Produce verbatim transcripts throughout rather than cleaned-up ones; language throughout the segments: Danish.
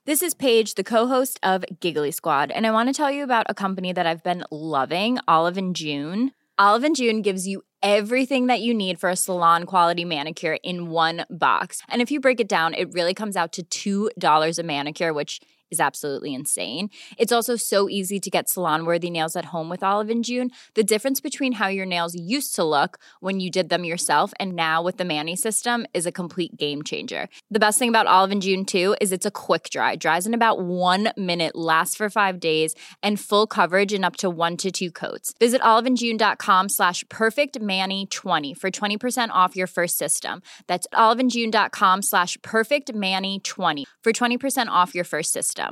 This is Paige, the co-host of Giggly Squad, and I want to tell you about a company that I've been loving, Olive and June. Olive and June gives you everything that you need for a salon-quality manicure in one box. And if you break it down, it really comes out to two dollars a manicure, which is absolutely insane. It's also so easy to get salon-worthy nails at home with Olive and June. The difference between how your nails used to look when you did them yourself and now with the Mani system is a complete game changer. The best thing about Olive and June, too, is it's a quick dry. Dries in about one minute, lasts for five days, and full coverage in up to one to two coats. Visit oliveandjune.com slash perfectmani20 for twenty percent off your first system. That's oliveandjune.com slash perfectmani20 for twenty percent off your first system.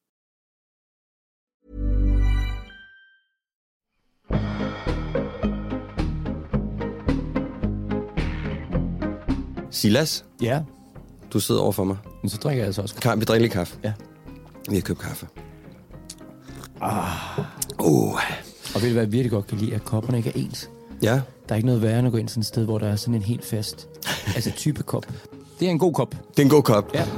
Silas? Ja? Du sidder over for mig. Men så drikker jeg altså også kaffe. Vi drikker lige kaffe. Ja. Vi har købt kaffe. Ah. Uh. Og ved du hvad jeg virkelig godt kan lide, at kopperne ikke er ens? Ja. Der er ikke noget værre end at gå ind sådan et sted, hvor der er sådan en helt fast altså type kop. Det er en god kop. Det er en god kop. Ja.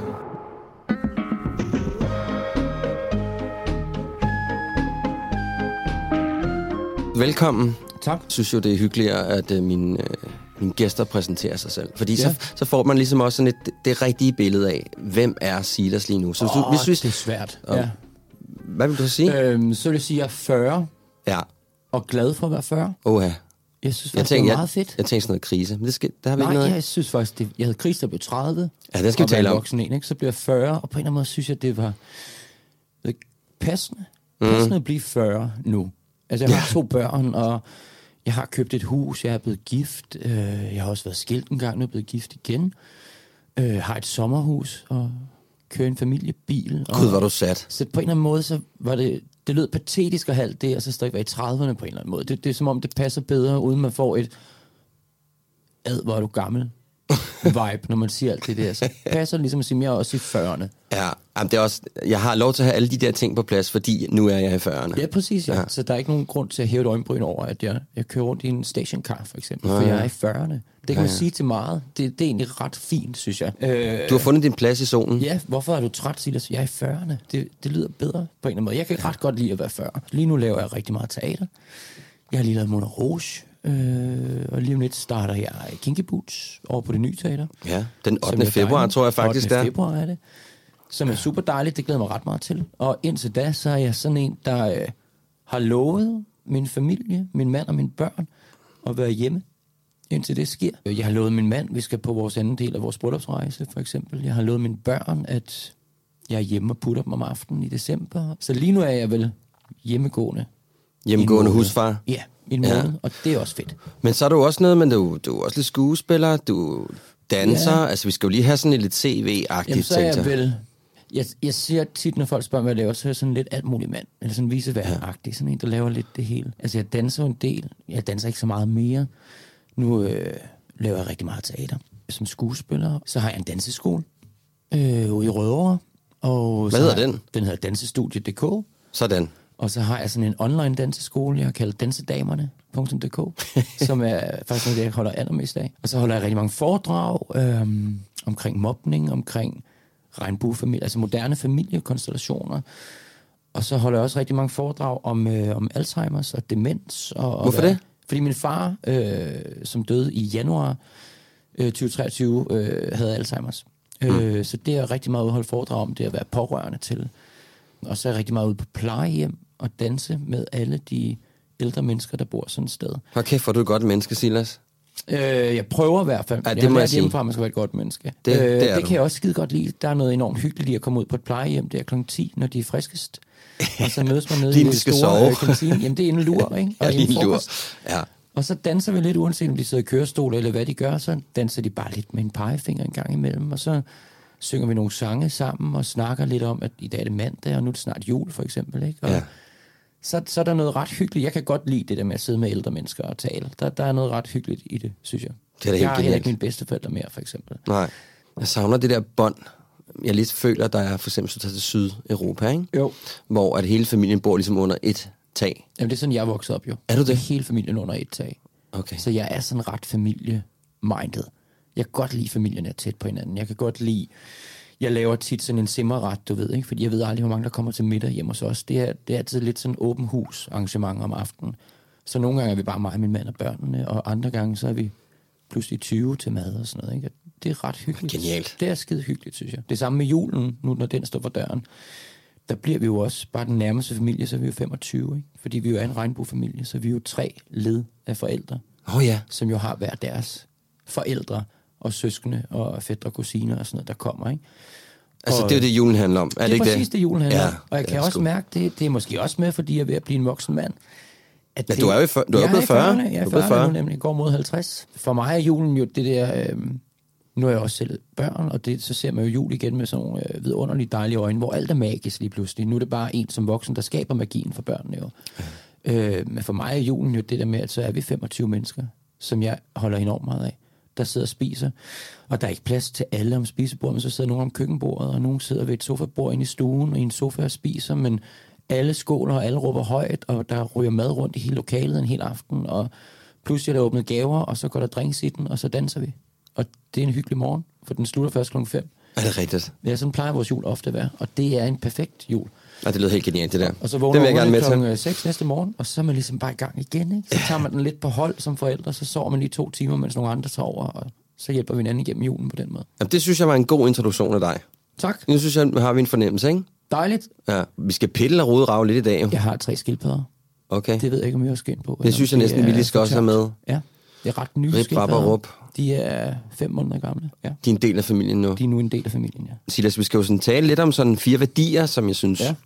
Velkommen. Tak. Jeg synes jo, det er hyggeligere, at uh, mine, uh, mine gæster præsenterer sig selv. Fordi ja. så, så får man ligesom også sådan et, det rigtige billede af, hvem er Silas lige nu. Så, oh, hvis, hvis, det er svært. Um, ja. Hvad vil du så sige? Øhm, så vil jeg sige, at jeg er fyrre. Ja. Og glad for at være fyrre. Oha. Jeg synes faktisk, jeg tænker, det er meget fedt. Jeg, jeg tænker sådan noget krise. Men det skal, der har vi Nej, ikke noget. jeg synes faktisk, det, jeg havde krise, der blev tredive. Ja, det skal vi tale om. Voksen en, ikke? Så blev jeg fyrre, og på en eller anden måde synes jeg, det var det passende. Passende mm. at blive fyrre nu. Altså, jeg har ja. to børn, og jeg har købt et hus, jeg er blevet gift. Øh, jeg har også været skilt en gang, nu er jeg blevet gift igen. Øh, har et sommerhus, og kører en familiebil. Og, Gud, var du sat. Så på en eller anden måde, så var det... Det lød patetisk at have det, og så stadig være i trediverne på en eller anden måde. Det, det er som om, det passer bedre, uden man får et ad, hvor er du gammel vibe, når man siger alt det der. Så passer det ligesom at sige, jeg er også i fyrrerne. Ja, det er også, jeg har lov til at have alle de der ting på plads, fordi nu er jeg i fyrrerne. Ja, præcis, ja. ja. Så der er ikke nogen grund til at hæve et øjenbryn over, at jeg, jeg kører rundt i en stationcar, for eksempel, for ja, ja. jeg er i fyrrerne. Det kan ja, ja. man sige til meget. Det, det er egentlig ret fint, synes jeg. Øh, du har fundet din plads i solen. Ja, hvorfor er du træt, Silas? Jeg er i fyrrerne. Det, det lyder bedre på en eller anden måde. Jeg kan ret godt lide at være fyrre. Lige nu laver jeg rigtig meget teater. Jeg har lige lavet Moulin Rouge. Øh, og lige om lidt starter jeg Kinky Boots over på det nye teater. Ja, den ottende februar, tror jeg faktisk, der. ottende februar er det. Som er super dejligt, det glæder mig ret meget til. Og indtil da, så er jeg sådan en, der øh, har lovet min familie, min mand og mine børn at være hjemme, indtil det sker. Jeg har lovet min mand, vi skal på vores anden del af vores bryllupsrejse, for eksempel. Jeg har lovet mine børn, at jeg er hjemme og putter dem om aftenen i december. Så lige nu er jeg vel hjemmegående. Hjemmegående husfar? Ja, i en måned, ja. Og det er også fedt. Men så er du også noget, men du, du er også lidt skuespiller, du danser, ja. Altså vi skal jo lige have sådan et lidt C V-agtigt. Jamen så er jeg vel, jeg, jeg siger tit, når folk spørger, hvad jeg laver, så er jeg sådan lidt alt muligt mand, eller sådan viseværd-agtig, sådan en, der laver lidt det hele. Altså jeg danser en del, jeg danser ikke så meget mere. Nu øh, laver jeg rigtig meget teater som skuespiller. Så har jeg en danseskole øh, ude i Rødovre. Og hvad hedder den? Den hedder dansestudie punktum d k. Sådan. Og så har jeg sådan en online danseskole, jeg har kaldt dansedamerne punktum d k, som er faktisk noget, jeg holder allermest af. Og så holder jeg rigtig mange foredrag øhm, omkring mobning, omkring regnbuefamilie, altså moderne familiekonstellationer. Og så holder jeg også rigtig mange foredrag om, øh, om Alzheimer's og demens. Og, hvorfor og det? Fordi min far, øh, som døde i januar øh, tyve treogtyve, øh, havde Alzheimer's. Mm. Øh, så det er rigtig meget ude at holde foredrag om, det at være pårørende til. Og så er jeg rigtig meget ude på plejehjem og danse med alle de ældre mennesker, der bor sådan et sted. Hvor kæft, hvor du et godt menneske, Silas? Øh, jeg prøver i hvert fald. Ja, det jeg må har jeg sige. hjemmefra, at man skal være et godt menneske. Det, øh, det, det kan jeg også skide godt lide. Der er noget enormt hyggeligt i at komme ud på et plejehjem. Det er klokken ti, når de er friskest. Og så mødes man nede i det store kantine. Jamen, det er en lur, ikke? Og ja, en lur. Ja. Og så danser vi lidt, uanset om de sidder i kørestol eller hvad de gør, så danser de bare lidt med en pegefinger en gang imellem, og så synger vi nogle sange sammen og snakker lidt om, at i dag er det mandag, og nu er det snart jul, for eksempel, ikke? Og ja. så, så er der noget ret hyggeligt. Jeg kan godt lide det der med at sidde med ældre mennesker og tale. Der, der er noget ret hyggeligt i det, synes jeg. Det er det jeg har heller ikke mine bedsteforældre mere, for eksempel. Nej. Jeg savner det der bånd. Jeg lidt føler, der er for eksempel så til Sydeuropa, ikke? Jo. Hvor at hele familien bor ligesom under et tag. Jamen, det er sådan, jeg er vokset op, jo. Er du det? Hele familien under et tag. Okay. Så jeg er sådan ret familie-minded. Jeg kan godt lide, familien er tæt på hinanden. Jeg kan godt lide... Jeg laver tit sådan en simmerret, du ved, ikke? Fordi jeg ved aldrig, hvor mange der kommer til middag hjemme hos os. Det er, det er altid lidt sådan en åben hus arrangement om aftenen. Så nogle gange er vi bare mig, min mand og børnene, og andre gange så er vi pludselig tyve til mad og sådan noget, ikke? Det er ret hyggeligt. Genialt. Det er skide hyggeligt, synes jeg. Det samme med julen, nu når den står for døren. Der bliver vi jo også bare den nærmeste familie, så er vi jo femogtyve, ikke? Fordi vi jo er en regnbuefamilie, så vi er jo tre led af forældre. Åh oh, ja. Som jo har hver deres forældre og søskende og fætre og kusiner og sådan noget, der kommer, ikke? Altså, og, det er jo det, julen handler om. Er det, det er ikke præcis det, julen handler ja, om. Og jeg kan også sgu. mærke, det, det er måske også med, fordi jeg er ved at blive en voksen mand. Ja, du er jo for, du er blevet fyrre. Jeg er fyrre nu, nemlig. Jeg går mod halvtreds. For mig er julen jo det der... Øh, nu er jeg også selv børn, og det, så ser man jo jul igen med sådan nogle øh, vidunderligt dejlige øjne, hvor alt er magisk lige pludselig. Nu er det bare en som voksen, der skaber magien for børnene jo. Mm. Øh, men for mig er julen jo det der med, at så er vi femogtyve mennesker, som jeg holder enormt meget af, der sidder og spiser. Og der er ikke plads til alle om spisebordet, men så sidder nogen om køkkenbordet, og nogen sidder ved et sofabord inde i stuen, og i en sofa og spiser, men alle skåler, og alle råber højt, og der ryger mad rundt i hele lokalet en hel aften, og pludselig er der åbnet gaver, og så går der drinks i den, og så danser vi. Og det er en hyggelig morgen, for den slutter først klokken fem. Er det rigtigt? Ja, sådan plejer vores jul ofte at være, og det er en perfekt jul. Og det lyder helt genialt, det der. Og så vågner man klokken seks næste morgen, og så er man ligesom bare i gang igen, ikke? Så tager man den lidt på hold som forældre, så sover man lige to timer, mens nogle andre sover, og så hjælper vi hinanden igennem julen på den måde. Jamen, det synes jeg var en god introduktion af dig. Tak. Nu synes jeg, har vi en fornemmelse, ikke? Dejligt. Ja, vi skal pille og rode rave lidt i dag. Jeg har tre skildpadder. Okay. Det ved jeg ikke, om jeg skal ind på. Det synes jeg næsten, vi lige skal også have med. Ja, det er ret nye Rip, skildpadder. De er fem måneder gamle. Ja. De er en del af familien nu. De er nu en del af familien, ja. Silas, vi skal jo sådan tale lidt om sådan fire værdier, som jeg synes ja.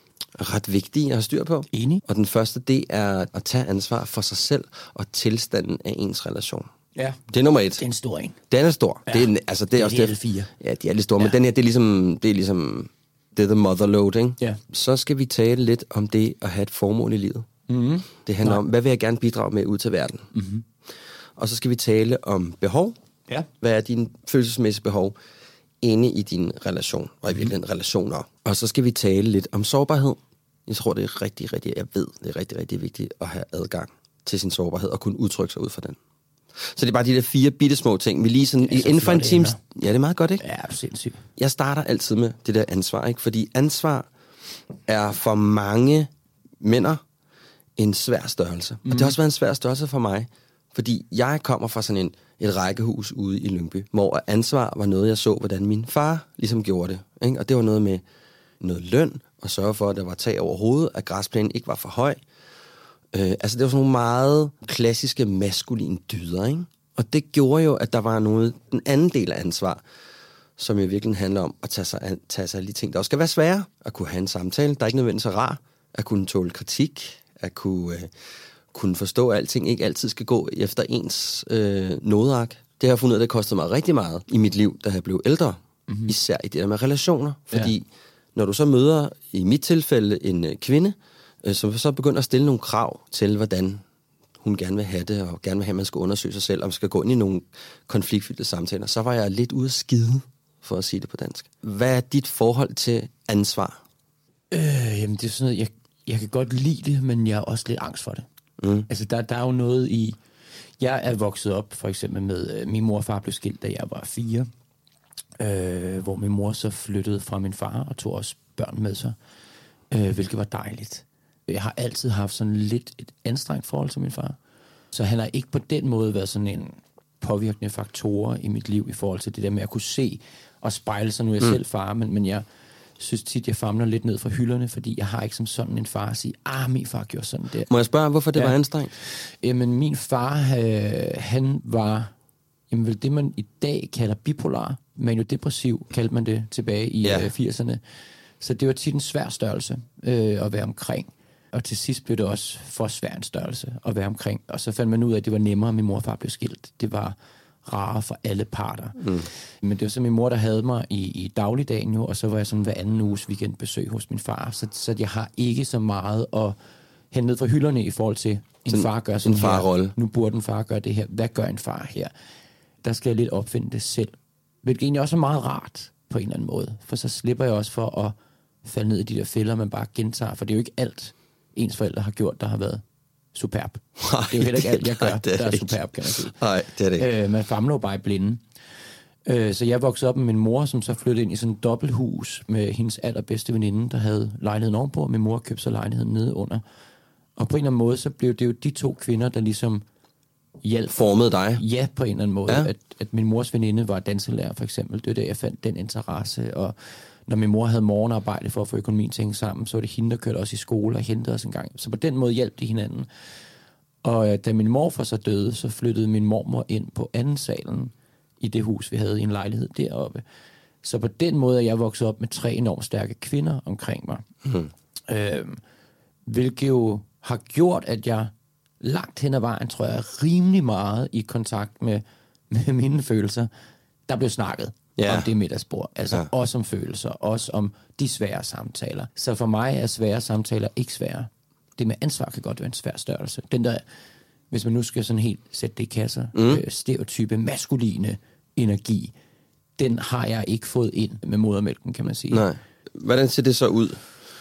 er ret vigtige at have styr på. Enig. Og den første, det er at tage ansvar for sig selv og tilstanden af ens relation. Ja. Det er nummer et. Det er en stor en. Den er stor. Ja. Det er, altså, det er, det er også de alle fire. Ja, de er lidt store, ja. Men den her, det er ligesom, det er ligesom, det er the mother load, ikke? Ja. Så skal vi tale lidt om det at have et formål i livet. Mm-hmm. Det handler Nej. om, hvad vil jeg gerne bidrage med ud til verden? Mm-hmm. Og så skal vi tale om behov. Ja. Hvad er dine følelsesmæssige behov inde i din relation, og i virkeligheden relationer. Og så skal vi tale lidt om sårbarhed. Jeg tror, det er rigtig, rigtig, jeg ved, det er rigtig, rigtig vigtigt at have adgang til sin sårbarhed og kunne udtrykke sig ud fra den. Så det er bare de der fire bittesmå ting. Vi lige sådan, ja, så inden for en time... Ja, det er meget godt, ikke? Ja, sindssygt. Jeg starter altid med det der ansvar, ikke? Fordi ansvar er for mange mænd en svær størrelse. Mm. Og det har også været en svær størrelse for mig, fordi jeg kommer fra sådan en, et rækkehus ude i Lyngby, hvor ansvar var noget, jeg så, hvordan min far ligesom gjorde det. Ikke? Og det var noget med noget løn, og sørge for, at der var tag over hovedet, at græsplænen ikke var for høj. Øh, altså det var sådan nogle meget klassiske maskuline dyder, ikke? Og det gjorde jo, at der var noget, den anden del af ansvar, som i virkeligheden handler om at tage sig, an, tage sig af de ting, der også skal være svære. At kunne have en samtale, der er ikke nødvendigvis så rar. At kunne tåle kritik. At kunne, øh, kunne forstå, at alting ikke altid skal gå efter ens øh, nodeark. Det har jeg fundet ud af, det kostede mig rigtig meget i mit liv, da jeg blev ældre. Mm-hmm. Især i det der med relationer. Fordi ja. Når du så møder, i mit tilfælde, en øh, kvinde, øh, som så begynder at stille nogle krav til, hvordan hun gerne vil have det, og gerne vil have, at man skal undersøge sig selv, om man skal gå ind i nogle konfliktfyldte samtaler, så var jeg lidt ude at skide, for at sige det på dansk. Hvad er dit forhold til ansvar? Øh, jamen, det er sådan noget, jeg, jeg kan godt lide det, men jeg er også lidt angst for det. Mm. Altså, der, der er jo noget i... Jeg er vokset op, for eksempel med... Øh, min mor og far blev skilt, da jeg var fire. Øh, hvor min mor så flyttede fra min far og tog også børn med sig. Øh, hvilket var dejligt. Jeg har altid haft sådan lidt et anstrengt forhold til min far. Så han har ikke på den måde været sådan en påvirkende faktor i mit liv i forhold til det der med at kunne se og spejle sig. Nu er jeg mm. selv far, men, men jeg synes tit, jeg famler lidt ned fra hylderne, fordi jeg har ikke som sådan en far at sige, ah, min far gjorde sådan der. Må jeg spørge, hvorfor det ja. var anstrengt? Jamen, min far, øh, han var, jamen vel det, man i dag kalder bipolar, maniodepressiv, kaldte man det tilbage i ja. øh, firserne. Så det var tit en svær størrelse øh, at være omkring. Og til sidst blev det også for svær en størrelse at være omkring. Og så fandt man ud af, at det var nemmere, at min mor og far blev skilt. Det var rarere for alle parter. Mm. Men det var så min mor, der havde mig i, i dagligdagen jo, og så var jeg sådan hver anden uges weekendbesøg hos min far. Så, så jeg har ikke så meget at hente ned fra hylderne i forhold til, en sådan, far gør sådan en farrolle. Nu burde en far gøre det her. Hvad gør en far her? Der skal jeg lidt opfinde det selv. Hvilket egentlig også er meget rart på en eller anden måde. For så slipper jeg også for at falde ned i de der fælder, man bare gentager. For det er jo ikke alt, ens forældre har gjort, der har været superb. Nej, det er jo heller ikke alt, jeg gør, nej, der er, er superb, kan man sige. Nej, det er det ikke. Øh, man famler jo bare i blinde. Øh, så jeg voksede op med min mor, som så flyttede ind i sådan et dobbelthus med hendes allerbedste veninde, der havde lejligheden ovenpå, og min mor købte så lejligheden nede under. Og på en eller anden måde, så blev det jo de to kvinder, der ligesom hjalp. Formede dig? Ja, på en eller anden måde. Ja. At, at min mors veninde var danselærer, for eksempel. Det var der, jeg fandt den interesse. Og når min mor havde morgenarbejde for at få økonomien til at hænge sammen, så var det hende, der kørte også i skole og hentede os en gang. Så på den måde hjalp de hinanden. Og øh, da min morfar så døde, så flyttede min mormor ind på anden salen i det hus, vi havde i en lejlighed deroppe. Så på den måde er jeg vokset op med tre enormt stærke kvinder omkring mig. Mm. Øh, hvilket jo har gjort, at jeg langt hen ad vejen, tror jeg, rimelig meget i kontakt med, med mine følelser. Der blev snakket yeah. om det middagsbord. Altså yeah. også om følelser, også om de svære samtaler. Så for mig er svære samtaler ikke svære. Det med ansvar kan godt være en svær størrelse. Den der, hvis man nu skal sådan helt sætte det i kasser, mm. øh, stereotype, maskuline energi, den har jeg ikke fået ind med modermælken, kan man sige. Nej. Hvordan ser det så ud?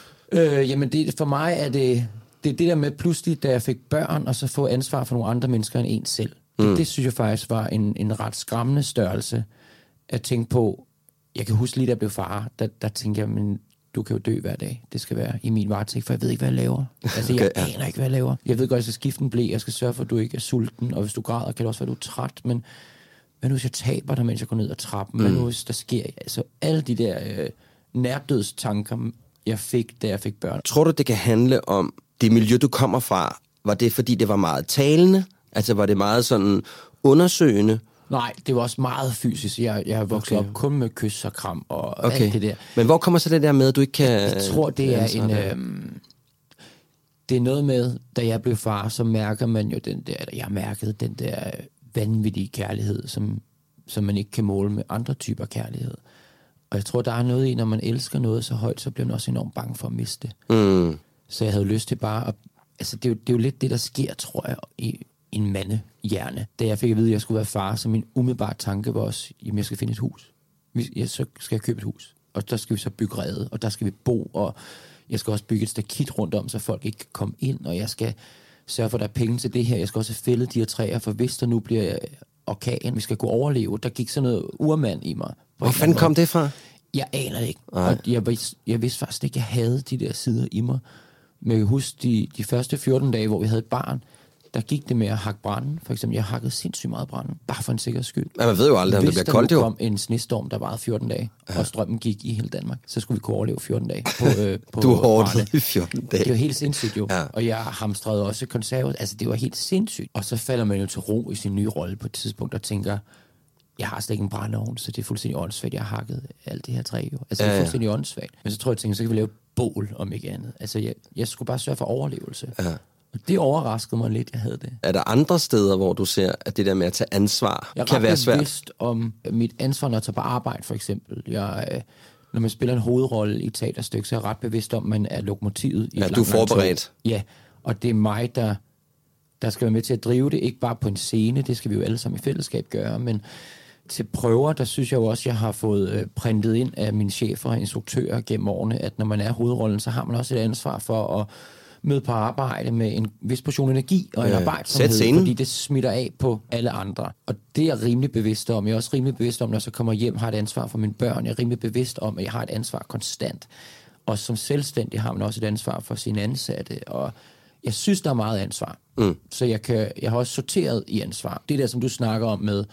Øh, jamen, det, for mig er det... Det er det der med pludselig, da jeg fik børn, og så få ansvar for nogle andre mennesker end en selv. Mm. Det, det synes jeg faktisk var en, en ret skræmmende størrelse at tænke på. Jeg kan huske lige, da jeg blev far, der, der tænkte jeg, men du kan jo dø hver dag. Det skal være i min varetægt, for jeg ved ikke, hvad jeg laver. Altså, jeg okay, aner ikke, hvad jeg laver. Jeg ved godt, jeg skal skifte en ble, jeg skal sørge for, at du ikke er sulten, og hvis du græder, kan det også være, at du er træt, men hvad nu, hvis jeg taber dig, mens jeg går ned ad trappen? Hvad mm. nu, hvis der sker... Altså, alle de der øh, nærdødstanker, jeg fik, da jeg fik børn. Tror du, det kan handle om det miljø, du kommer fra? Var det, fordi det var meget talende? Altså, var det meget sådan undersøgende? Nej, det var også meget fysisk. Jeg, jeg har vokset okay. op kun med kys og kram og okay. alt det der. Men hvor kommer så det der med, at du ikke kan... Jeg tror, det er en... Øhm, det er noget med, da jeg blev far, så mærker man jo den der... Eller jeg mærkede den der vanvittige kærlighed, som, som man ikke kan måle med andre typer kærlighed. Og jeg tror, der er noget i, når man elsker noget så højt, så bliver man også enormt bange for at miste det. Mm. Så jeg havde lyst til bare at... Altså, det er, jo, det er jo lidt det, der sker, tror jeg, i en mandehjerne. Da jeg fik at vide, at jeg skulle være far, så min umiddelbare tanke var også, jamen, jeg skal finde et hus. Jeg, så skal jeg købe et hus. Og der skal vi så bygge rede, og der skal vi bo, og jeg skal også bygge et stakit rundt om, så folk ikke kan komme ind, og jeg skal sørge for, at der er penge til det her. Jeg skal også have fældet de her træer, for hvis der nu bliver orkan, vi skal kunne overleve. Der gik sådan noget urmand i mig. Hvor fanden kom det fra? Jeg aner det ikke. Og jeg, jeg vidste faktisk ikke, at jeg havde de der sider i mig. Men jeg kan huske, de, de første fjorten dage, hvor vi havde et barn, der gik det med at hakke branden. For eksempel, jeg hakkede sindssygt meget branden, bare for en sikkerheds skyld. Ja, man ved jo aldrig, om det bliver koldt jo. Hvis der kom en snestorm, der varede fjorten dage, ja. Og strømmen gik i hele Danmark, så skulle vi kunne overleve fjorten dage på, øh, på du hårdt i fjorten dage. Det var helt sindssygt jo. Ja. Og jeg hamstrede også konservet. Altså, det var helt sindssygt. Og så falder man jo til ro i sin nye rolle på et tidspunkt, og tænker, jeg har slet ikke en brændeovn, så det er fuldstændig åndssvagt. Jeg har hakket alt det her træ jo. Altså, det er ja, ja. fuldstændig åndssvagt. Men så tror jeg, jeg tænker, så kan vi lave bål, om ikke andet. Altså, jeg, jeg skulle bare sørge for overlevelse. Ja. Og det overraskede mig lidt, jeg havde det. Er der andre steder, hvor du ser, at det der med at tage ansvar jeg kan være svært? Jeg er ret bevidst om mit ansvar, når jeg tager på arbejde, for eksempel. Jeg, når man spiller en hovedrolle i et teaterstykke, så er jeg ret bevidst om, at man er lokomotivet i ja, et du er forberedt. Ja, og det er mig, der, der skal være med til at drive det. Ikke bare på en scene, det skal vi jo alle sammen i fællesskab gøre, men til prøver, der synes jeg jo også, jeg har fået øh, printet ind af mine chefer og instruktører gennem årene, at når man er hovedrollen, så har man også et ansvar for at møde på arbejde med en vis portion energi og en øh, arbejdsomhed, fordi det smitter af på alle andre. Og det er jeg rimelig bevidst om. Jeg er også rimelig bevidst om, når jeg så kommer hjem, har et ansvar for mine børn. Jeg er rimelig bevidst om, at jeg har et ansvar konstant. Og som selvstændig har man også et ansvar for sine ansatte, og jeg synes, der er meget ansvar. Mm. Så jeg, kan, jeg har også sorteret i ansvar. Det der, som du snakker om med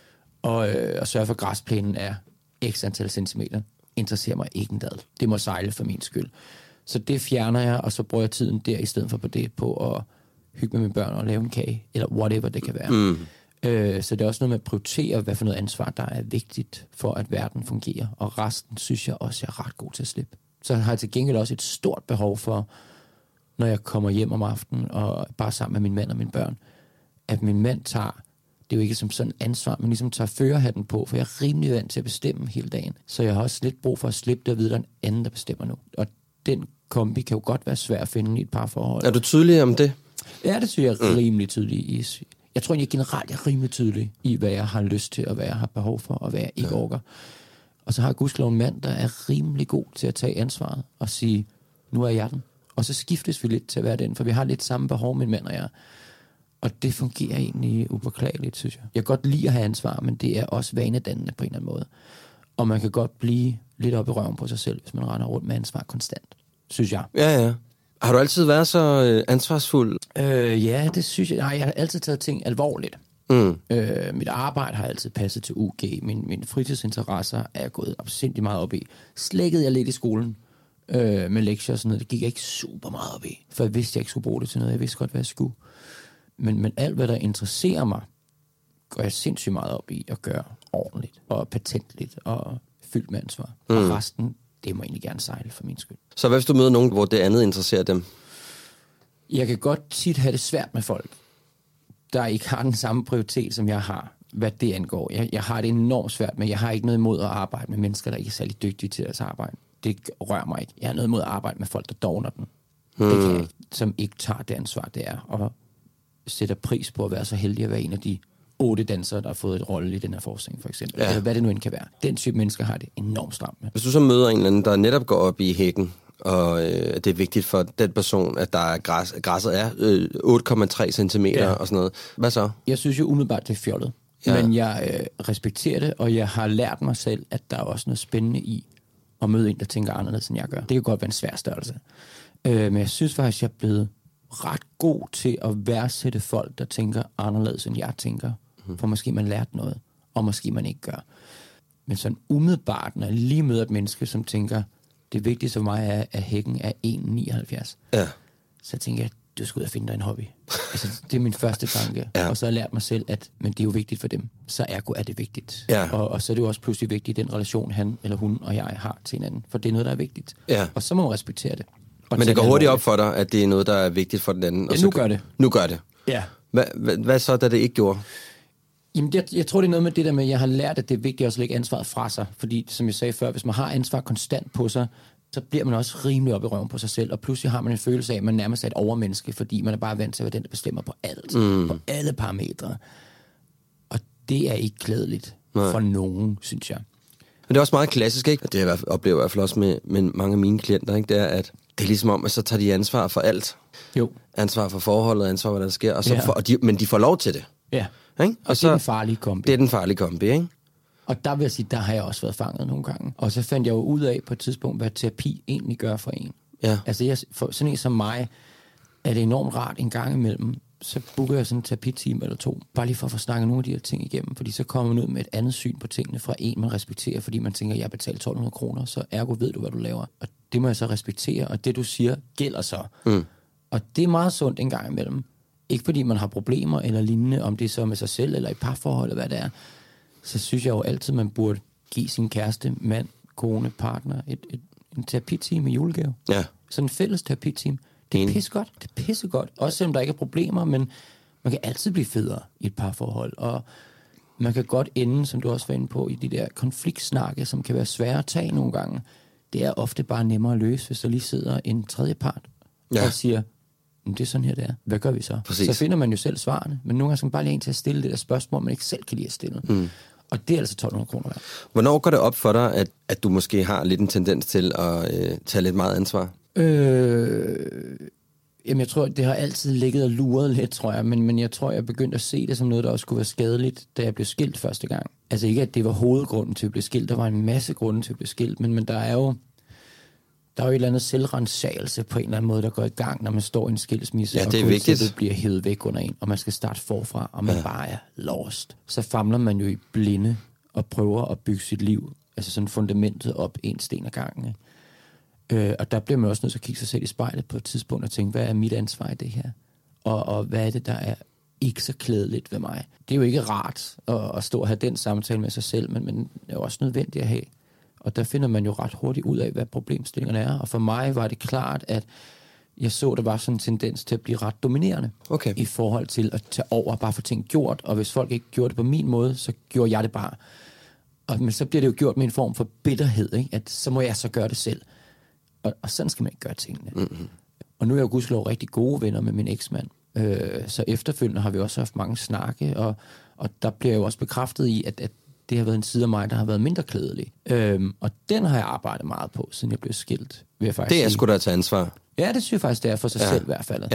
og, øh, at sørge for, at græsplænen er x antal centimeter, interesserer mig ikke en dad. Det må sejle for min skyld. Så det fjerner jeg, og så bruger jeg tiden der, i stedet for på det, på at hygge med mine børn og lave en kage, eller whatever det kan være. Mm. Øh, så det er også noget med at prioritere, hvad for noget ansvar, der er vigtigt for, at verden fungerer. Og resten synes jeg også, jeg er ret god til at slippe. Så har jeg til gengæld også et stort behov for, når jeg kommer hjem om aftenen, og bare sammen med min mand og mine børn, at min mand tager, det er jo ikke som sådan ansvar, men ligesom tager førerhatten på, for jeg er rimelig vant til at bestemme hele dagen. Så jeg har også lidt brug for at slippe det og vide, at der er en anden, der bestemmer nu. Og den kombi kan jo godt være svær at finde i et par forhold. Er du tydelig om det? Ja, det synes jeg er rimelig tydelig i. Jeg tror, jeg generelt er rimelig tydelig i, hvad jeg har lyst til, og hvad jeg har behov for, og hvad jeg ikke ja. orker. Og så har jeg gudskelov en mand, der er rimelig god til at tage ansvaret og sige, nu er jeg den. Og så skiftes vi lidt til at være den, for vi har lidt samme behov, min mand og jeg. Og det fungerer egentlig upåklageligt, synes jeg. Jeg kan godt lide at have ansvar, men det er også vanedannende på en eller anden måde. Og man kan godt blive lidt op i røven på sig selv, hvis man render rundt med ansvar konstant, synes jeg. Ja, ja. Har du altid været så øh, ansvarsfuld? Øh, ja, det synes jeg. Nej, jeg har altid taget ting alvorligt. Mm. Øh, mit arbejde har altid passet til U G. Min, mine fritidsinteresser er gået absindigt meget op i. Slækkede jeg lidt i skolen øh, med lektier og sådan noget. Det gik jeg ikke super meget op i, for jeg vidste, jeg ikke skulle bruge det til noget. Jeg vidste godt, hvad jeg skulle. Men, men alt, hvad der interesserer mig, går jeg sindssygt meget op i at gøre ordentligt og patentligt og fyldt med ansvar. Mm. Og resten, det må egentlig gerne sejle for min skyld. Så hvad hvis du møder nogen, hvor det andet interesserer dem? Jeg kan godt tit have det svært med folk, der ikke har den samme prioritet, som jeg har, hvad det angår. Jeg, jeg har det enormt svært, men jeg har ikke noget imod at arbejde med mennesker, der ikke er særlig dygtige til deres arbejde. Det rører mig ikke. Jeg har noget imod at arbejde med folk, der dogner den. Mm. Det kan jeg ikke, som ikke tager det ansvar, det er, og sætter pris på at være så heldig at være en af de otte dansere, der har fået et rolle i den her forskning, for eksempel. Ja. Eller hvad det nu end kan være. Den type mennesker har det enormt stramt med. Hvis du så møder en eller anden, der netop går op i hækken, og øh, det er vigtigt for den person, at der er græs, græsset er øh, otte komma tre centimeter ja. og sådan noget. Hvad så? Jeg synes jo umiddelbart, det er fjollet. Ja. Men jeg øh, respekterer det, og jeg har lært mig selv, at der er også noget spændende i at møde en, der tænker anderledes, end jeg gør. Det kan godt være en svær størrelse. Øh, men jeg synes faktisk, jeg er blevet ret god til at værdsætte folk, der tænker anderledes, end jeg tænker. Mm. For måske man lært noget, og måske man ikke gør. Men sådan umiddelbart, når jeg lige møder et menneske, som tænker, det vigtigste for mig er, at hækken er en komma nioghalvfjerds. Ja. Så tænker jeg, du skal ud og finde dig en hobby. Altså, det er min første tanke. Ja. Og så har jeg lært mig selv, at men det er jo vigtigt for dem. Så ergo er det vigtigt. Ja. Og, og så er det jo også pludselig vigtigt, den relation, han eller hun og jeg har til hinanden. For det er noget, der er vigtigt. Ja. Og så må man respektere det. Men det går hurtigt op for dig, at det er noget, der er vigtigt for den anden. Og ja, så, nu gør det. Nu gør det. Ja. Hvad, hvad, hvad så, da det ikke gjorde? Jamen, jeg, jeg tror, det er noget med det der med, at jeg har lært, at det er vigtigt også at lægge ansvaret fra sig. Fordi, som jeg sagde før, hvis man har ansvar konstant på sig, så bliver man også rimelig op i røven på sig selv. Og pludselig har man en følelse af, at man nærmest er et overmenneske, fordi man er bare vant til at være den, der bestemmer på alt. Mm. På alle parametre. Og det er ikke klædeligt for nogen, synes jeg. Men det er også meget klassisk, ikke? Det jeg oplever i hvert fald også med, med mange af mine klienter, ikke? Det er, at det er ligesom om, at så tager de ansvar for alt. Jo. Ansvar for forholdet, ansvar for, hvad der sker. Og så ja. for, og de, men de får lov til det. Ja. Ikke? Og, og så, det er den farlige kombi. Det er den farlige kombi, ikke? Og der vil jeg sige, der har jeg også været fanget nogle gange. Og så fandt jeg jo ud af på et tidspunkt, hvad terapi egentlig gør for en. Ja. Altså, jeg, for sådan en som mig, er det enormt rart en gang imellem. Så booker jeg sådan en terapiteam eller to, bare lige for at få snakket nogle af de her ting igennem. Fordi så kommer man ud med et andet syn på tingene fra en, man respekterer, fordi man tænker, jeg har betalt tolv hundrede kroner, så ergo ved du, hvad du laver. Og det må jeg så respektere, og det du siger, gælder så. Mm. Og det er meget sundt en gang imellem. Ikke fordi man har problemer eller lignende, om det er så med sig selv eller i parforhold eller hvad det er. Så synes jeg jo altid, man burde give sin kæreste, mand, kone, partner et, et, en terapiteam i julegave. Ja. Sådan en fælles terapiteam. Det er pissegodt. Det er pissegodt. Også selvom der ikke er problemer, men man kan altid blive federe i et parforhold. Og man kan godt ende, som du også var inde på, i de der konfliktsnakke, som kan være svære at tage nogle gange. Det er ofte bare nemmere at løse, hvis der lige sidder en tredje part ja. og siger, det er sådan her, det er. Hvad gør vi så? Præcis. Så finder man jo selv svarene. Men nogle gange skal man bare lige en til at stille det der spørgsmål, man ikke selv kan lide at stille. Mm. Og det er altså tolv hundrede kroner værd. Hvornår går det op for dig, at, at du måske har lidt en tendens til at øh, tage lidt meget ansvar? Øh, jamen, jeg tror, det har altid ligget og luret lidt, tror jeg. Men, men jeg tror, jeg begyndte at se det som noget, der også skulle være skadeligt, da jeg blev skilt første gang. Altså ikke, at det var hovedgrunden til at blive skilt. Der var en masse grunde til at blive skilt. Men, men der er jo... Der er jo et eller andet selvrensagelse på en eller anden måde, der går i gang, når man står i en skilsmisse, ja, det er og vigtigt. bliver hævet væk under en, og man skal starte forfra, og man ja. bare er lost. Så famler man jo i blinde og prøver at bygge sit liv, altså sådan fundamentet op en sten ad gangen. Øh, og der bliver man også nødt til at kigge sig selv i spejlet på et tidspunkt og tænke, hvad er mit ansvar i det her? Og, og hvad er det, der er ikke så klædeligt ved mig? Det er jo ikke rart at, at stå og have den samtale med sig selv, men, men det er jo også nødvendigt at have. Og der finder man jo ret hurtigt ud af, hvad problemstillingerne er. Og for mig var det klart, at jeg så, der var sådan en tendens til at blive ret dominerende. Okay. I forhold til at tage over og bare få ting gjort. Og hvis folk ikke gjorde det på min måde, så gjorde jeg det bare. Og, men så bliver det jo gjort med en form for bitterhed, ikke? At så må jeg så gøre det selv. Og, og sådan skal man ikke gøre tingene. Mm-hmm. Og nu er jeg jo gudskelov rigtig gode venner med min eksmand. Øh, så efterfølgende har vi også haft mange snakke. Og, og der bliver jeg jo også bekræftet i, at, at det har været en side af mig, der har været mindre klædelig. Øhm, og den har jeg arbejdet meget på, siden jeg blev skilt. Vil jeg faktisk det er sige. sgu da at tage ansvar. Ja, det synes jeg faktisk, det er for sig ja. selv i hvert fald. Ja.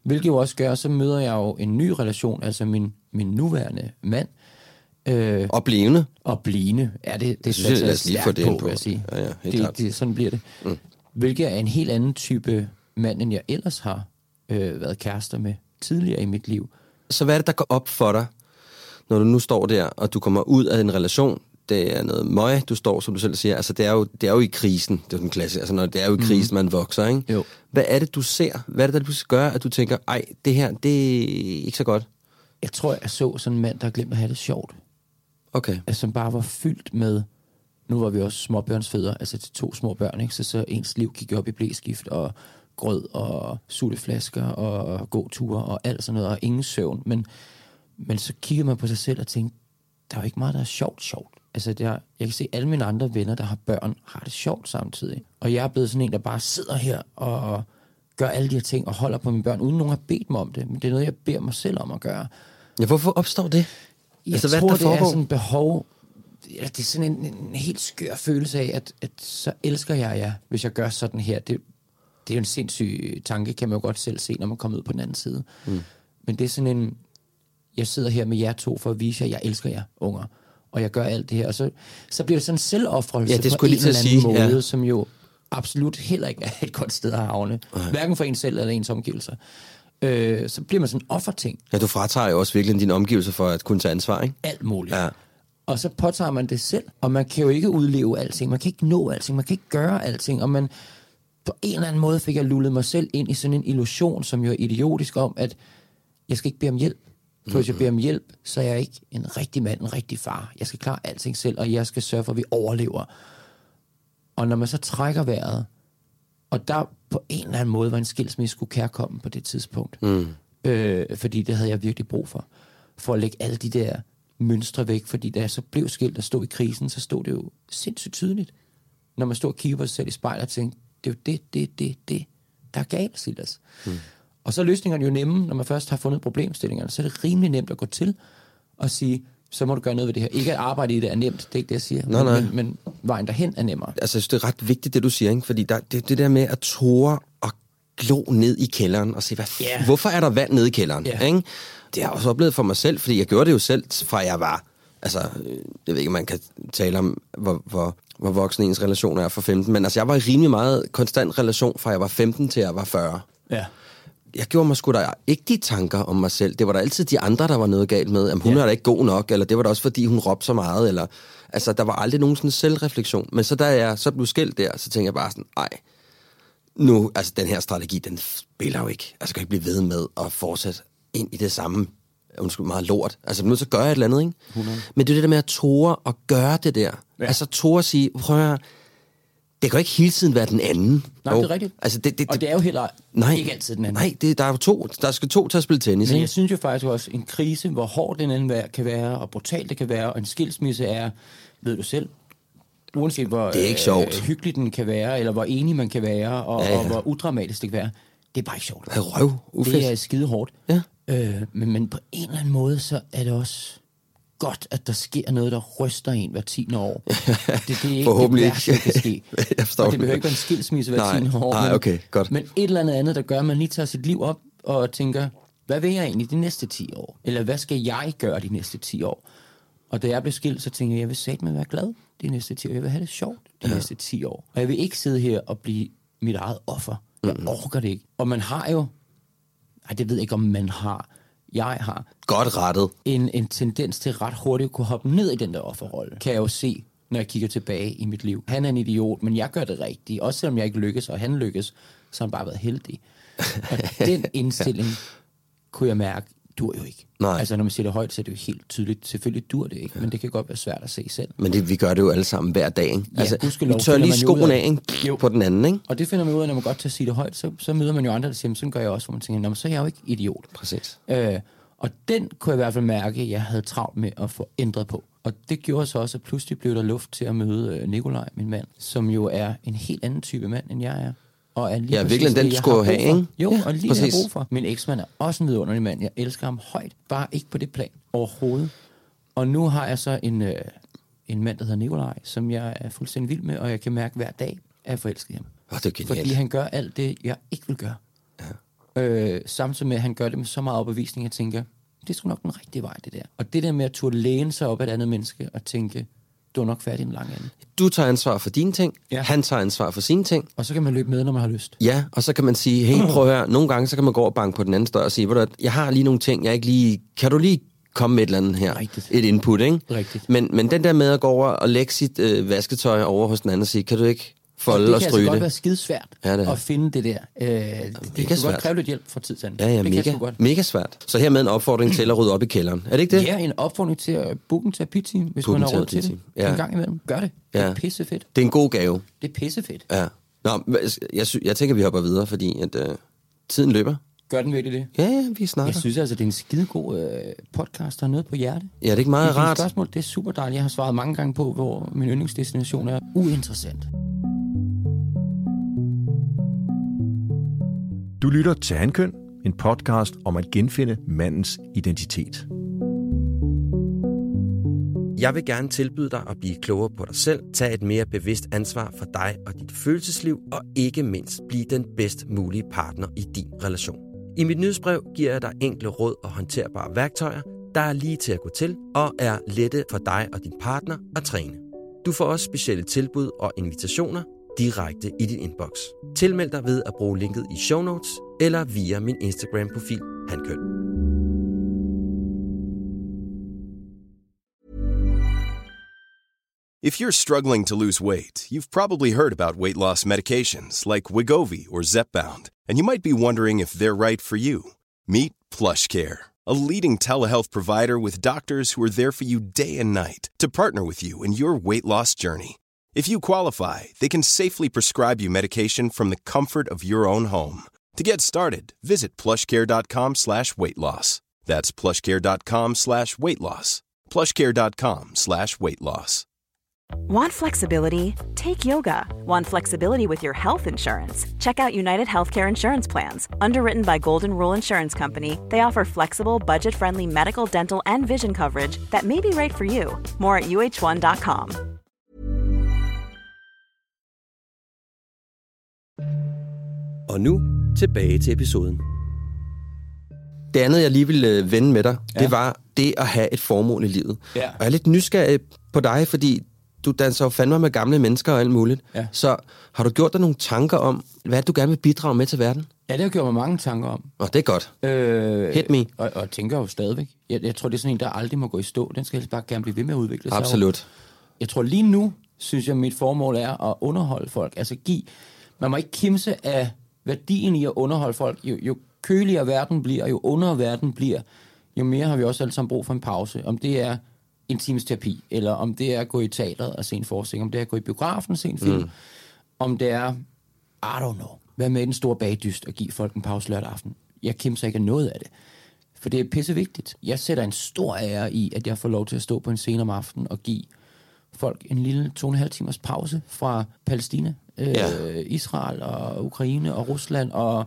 Hvilket jo også gør, så møder jeg jo en ny relation, altså min, min nuværende mand. Øh, og blivende. Og blivende. Ja, det, det synes jeg, lad os lige få det på, ind på. Vil jeg sige. Ja, ja, helt det, det, sådan bliver det. Mm. Hvilket er en helt anden type mand, end jeg ellers har øh, været kærester med tidligere i mit liv. Så hvad er det, der går op for dig, når du nu står der, og du kommer ud af en relation? Det er noget møg, du står, som du selv siger. Altså, det er jo, det er jo i krisen. Det er jo den klasse. Altså, når det er jo i krisen, mm. man vokser, ikke? Jo. Hvad er det, du ser? Hvad er det, der pludselig gør, at du tænker, ej, det her, det er ikke så godt? Jeg tror, jeg så sådan en mand, der har glemt at have det sjovt. Okay. Altså, som bare var fyldt med... Nu var vi også småbørnsfædre, altså til to små børn, ikke? Så, så ens liv gik op i blæskift, og grød, og sutteflasker, og gåture, og alt sådan noget, og ingen søvn. Men, men så kiggede man på sig selv og tænkte, der er jo ikke meget, der er sjovt sjovt. Altså, det er, jeg kan se, alle mine andre venner, der har børn, har det sjovt samtidig. Og jeg er blevet sådan en, der bare sidder her og gør alle de her ting, og holder på mine børn, uden nogen har bedt mig om det. Men det er noget, jeg beder mig selv om at gøre. Ja, hvorfor opstår det? Jeg altså, tror, hvad der det foregår? er sådan et behov... Ja, det er sådan en, en helt skør følelse af, at, at så elsker jeg jer, hvis jeg gør sådan her. Det, det er jo en sindssyg tanke, kan man jo godt selv se, når man kommer ud på den anden side. Mm. Men det er sådan en... Jeg sidder her med jer to for at vise jer, at jeg elsker jer, unger. Og jeg gør alt det her. Og så, så bliver det sådan en selvoffrelse ja, det på en eller anden sige, måde, ja. som jo absolut heller ikke er et godt sted at havne. Okay. Hverken for en selv eller ens omgivelser. Øh, så bliver man sådan en offerting. Ja, du fratager jo også virkelig dine omgivelser for at kunne tage ansvar, ikke? Alt muligt. Ja. Og så påtager man det selv, og man kan jo ikke udleve alting, man kan ikke nå alting, man kan ikke gøre alting, og man på en eller anden måde fik jeg lullet mig selv ind i sådan en illusion, som jo er idiotisk om, at jeg skal ikke bede om hjælp. For hvis jeg beder om hjælp, så er jeg ikke en rigtig mand, en rigtig far. Jeg skal klare alting selv, og jeg skal sørge for, at vi overlever. Og når man så trækker vejret, og der på en eller anden måde var en skilsmisse skulle kærkomme på det tidspunkt, mm. øh, fordi det havde jeg virkelig brug for, for at lægge alle de der mønstre væk, fordi da jeg så blev skilt og stod i krisen, så stod det jo sindssygt tydeligt, når man stod og kiggede på sig selv i spejlet og tænkte, det er jo det, det, det, det, der er galt, Silas. Mm. Og så er løsningerne jo nemme, når man først har fundet problemstillingerne, så er det rimelig nemt at gå til og sige, så må du gøre noget ved det her. Ikke at arbejde i det er nemt, det er ikke det, jeg siger, nej, nej. Men, men vejen derhen er nemmere. Altså, jeg synes, det er ret vigtigt, det du siger, ikke? Fordi der, det, det der med at tåre og glo ned i kælderen og se, hvad, yeah. hvorfor er der vand nede i kælderen? Yeah. Ikke? Det har jeg også oplevet for mig selv, fordi jeg gjorde det jo selv, fra jeg var, altså, jeg ved ikke, man kan tale om, hvor, hvor, hvor voksen ens relationer er fra femten, men altså, jeg var i rimelig meget konstant relation, fra jeg var femten til jeg var fyrre. Ja. Jeg gjorde mig sgu da ikke de tanker om mig selv. Det var da altid de andre, der var noget galt med. Jamen, hun ja. er da ikke god nok, eller det var da også, fordi hun råbte så meget, eller... Altså, der var aldrig nogen sådan selvreflektion. Men så da jeg så blev skilt der, så tænkte jeg bare sådan, ej, nu, altså, den her strategi, den spiller jo ikke. Altså, kan ikke blive ved med at fortsætte ind i det samme, undskyld, meget lort. Altså, nu så gør jeg et eller andet, ikke? hundrede Men det er det der med at tåre og gøre det der. Ja. Altså, tåre at sige, prøv at høre, det kan jo ikke hele tiden være den anden. Nej, det er rigtigt. Altså, det, det, og det er jo heller nej, ikke altid den anden. Nej, det, der er jo to. Der skal to til at spille tennis. Men jeg synes jo faktisk også, en krise, hvor hård den anden kan være, og brutalt det kan være, og en skilsmisse er, ved du selv, uanset hvor det er ikke sjovt. Øh, hyggelig den kan være, eller hvor enig man kan være, og, ja, ja. og hvor udramatisk det kan være, det er bare ikke sjovt. Det er røv, ufest. Det er skide hårdt. Ja. Øh, men, men på en eller anden måde, så er det også godt, at der sker noget, der ryster en hver tiende år. Det, det er ikke det værste, der kan ske. Jeg forstår og det behøver ikke være en skilsmisse hver tiende år. Nej, okay, godt. Men et eller andet andet, der gør, at man lige tager sit liv op og tænker, hvad vil jeg egentlig de næste ti år? Eller hvad skal jeg gøre de næste ti år? Og da jeg blev skilt, så tænkte jeg, jeg vil satme være glad de næste ti år. Jeg vil have det sjovt de ja. næste ti år. Og jeg vil ikke sidde her og blive mit eget offer. Jeg mm-hmm. orker det ikke. Og man har jo, nej, det ved jeg ikke, om man har, jeg har godt rettet en, en tendens til ret hurtigt at kunne hoppe ned i den der offerrolle. Kan jeg jo se, når jeg kigger tilbage i mit liv. Han er en idiot, men jeg gør det rigtigt. Også selvom jeg ikke lykkes, og han lykkes, så har han bare været heldig. Og den indstilling kunne jeg mærke, dur jo ikke. Nej. Altså når man siger det højt, så er det jo helt tydeligt. Selvfølgelig dur det ikke, ja. men det kan godt være svært at se selv. Men det, vi gør det jo alle sammen hver dag, ikke? Ja, altså, gudskelov, vi tør lige skoen af, ikke? På den anden, ikke? Og det finder man ud af, når man godt tør sige det højt, så, så møder man jo andre, der siger, sådan gør jeg også, hvor man tænker, nå, så er jeg jo ikke idiot. Præcis. Øh, og den kunne jeg i hvert fald mærke, at jeg havde travlt med at få ændret på. Og det gjorde så også, at pludselig blev der luft til at møde Nikolaj, min mand, som jo er en helt anden type mand, end jeg er. Og er lige ja, virkelig den, du skulle have, ikke? Jo, ja, og lige har brug for. Min eksmand er også en vidunderlig mand. Jeg elsker ham højt, bare ikke på det plan overhovedet. Og nu har jeg så en, øh, en mand, der hedder Nikolaj, som jeg er fuldstændig vild med, og jeg kan mærke hver dag, at jeg forelsker ham. Oh, det er genialt. Fordi han gør alt det, jeg ikke vil gøre. Ja. Øh, samtidig med, at han gør det med så meget overbevisning, at jeg tænker, det er sgu nok den rigtige vej, det der. Og det der med at turde læne sig op af et andet menneske og tænke, du er nok færdig en lang ende. Du tager ansvar for dine ting, ja. Han tager ansvar for sine ting. Og så kan man løbe med, når man har lyst. Ja, og så kan man sige, hey, prøv at høre, nogle gange så kan man gå og banke på den anden dør og sige, ved du, jeg har lige nogle ting, jeg ikke lige, kan du lige komme med et eller andet her? Rigtigt. Et input, ikke? Rigtigt. Men, men den der med at gå over og lægge sit øh, vasketøj over hos den anden og sige, kan du ikke folde og, og stryge det? Det kan altså godt være skidesvært ja, det at finde det der. Øh, det det kan svært. Godt kræve lidt hjælp fra tid til anden. Ja, ja, det mega, godt. mega svært. Så her med en opfordring til at rydde op i kælderen. Er det ikke det? Ja, en opfordring til at booke en terapiteam, hvis book man har råd til det. Ja. En gang imellem. Gør det. Det er ja. pissefedt. Det er en god gave. Det er pissefedt. Ja. Nå, jeg, sy- jeg tænker, vi hopper videre, fordi at, øh, tiden løber. Gør den virkelig det? Ja, ja, vi snakker. Jeg synes altså, det er en skidegod øh, podcast, der er noget på hjerte. Ja, det er ikke meget det rart. Spørgsmål, det er super dejligt. Jeg har svaret mange gange på, hvor min yndlingsdestination er uinteressant. Du lytter til Hankøn, en podcast om at genfinde mandens identitet. Jeg vil gerne tilbyde dig at blive klogere på dig selv, tage et mere bevidst ansvar for dig og dit følelsesliv, og ikke mindst blive den bedst mulige partner i din relation. I mit nyhedsbrev giver jeg dig enkle råd og håndterbare værktøjer, der er lige til at gå til og er lette for dig og din partner at træne. Du får også specielle tilbud og invitationer direkte i din inbox. Tilmeld dig ved at bruge linket i show notes eller via min Instagram-profil Hankøn. If you're struggling to lose weight, you've probably heard about weight loss medications like Wegovy or Zepbound, and you might be wondering if they're right for you. Meet PlushCare, a leading telehealth provider with doctors who are there for you day and night to partner with you in your weight loss journey. If you qualify, they can safely prescribe you medication from the comfort of your own home. To get started, visit plushcare.com slash weight loss. That's plushcare.com slash weight loss. plushcare.com slash weight loss. Want flexibility? Take yoga. Want flexibility with your health insurance? Check out United Healthcare Insurance Plans. Underwritten by Golden Rule Insurance Company, they offer flexible, budget-friendly medical, dental, and vision coverage that may be right for you. More at u h one dot com. Og nu tilbage til episoden. Det andet, jeg lige ville vende med dig, ja. det var det at have et formål i livet. Ja. Og jeg er lidt nysgerrig på dig, fordi du danser jo fandme med gamle mennesker og alt muligt. Ja. Så har du gjort dig nogle tanker om, hvad du gerne vil bidrage med til verden? Ja, det har jeg gjort mig mange tanker om. Og det er godt. Øh, Hit me. Og, og tænker jo stadigvæk. Jeg, jeg tror, det er sådan en, der aldrig må gå i stå. Den skal helst bare gerne blive ved med at udvikle sig. Absolut. Jeg tror lige nu, synes jeg, mit formål er at underholde folk. Altså give... Man må ikke kimse af værdien i at underholde folk. Jo, jo køligere verden bliver, jo under verden bliver, jo mere har vi også alle sammen brug for en pause. Om det er en times terapi, eller om det er at gå i teateret og se en forestilling, om det er at gå i biografen og se en film, mm. om det er, I don't know, hvad med den store bagdyst og give folk en pause lørdag aften. Jeg kimser ikke af noget af det, for det er pisse vigtigt. Jeg sætter en stor ære i, at jeg får lov til at stå på en scene om aftenen og give folk en lille to og en halv timers pause fra Palæstina, øh, ja. Israel og Ukraine og Rusland og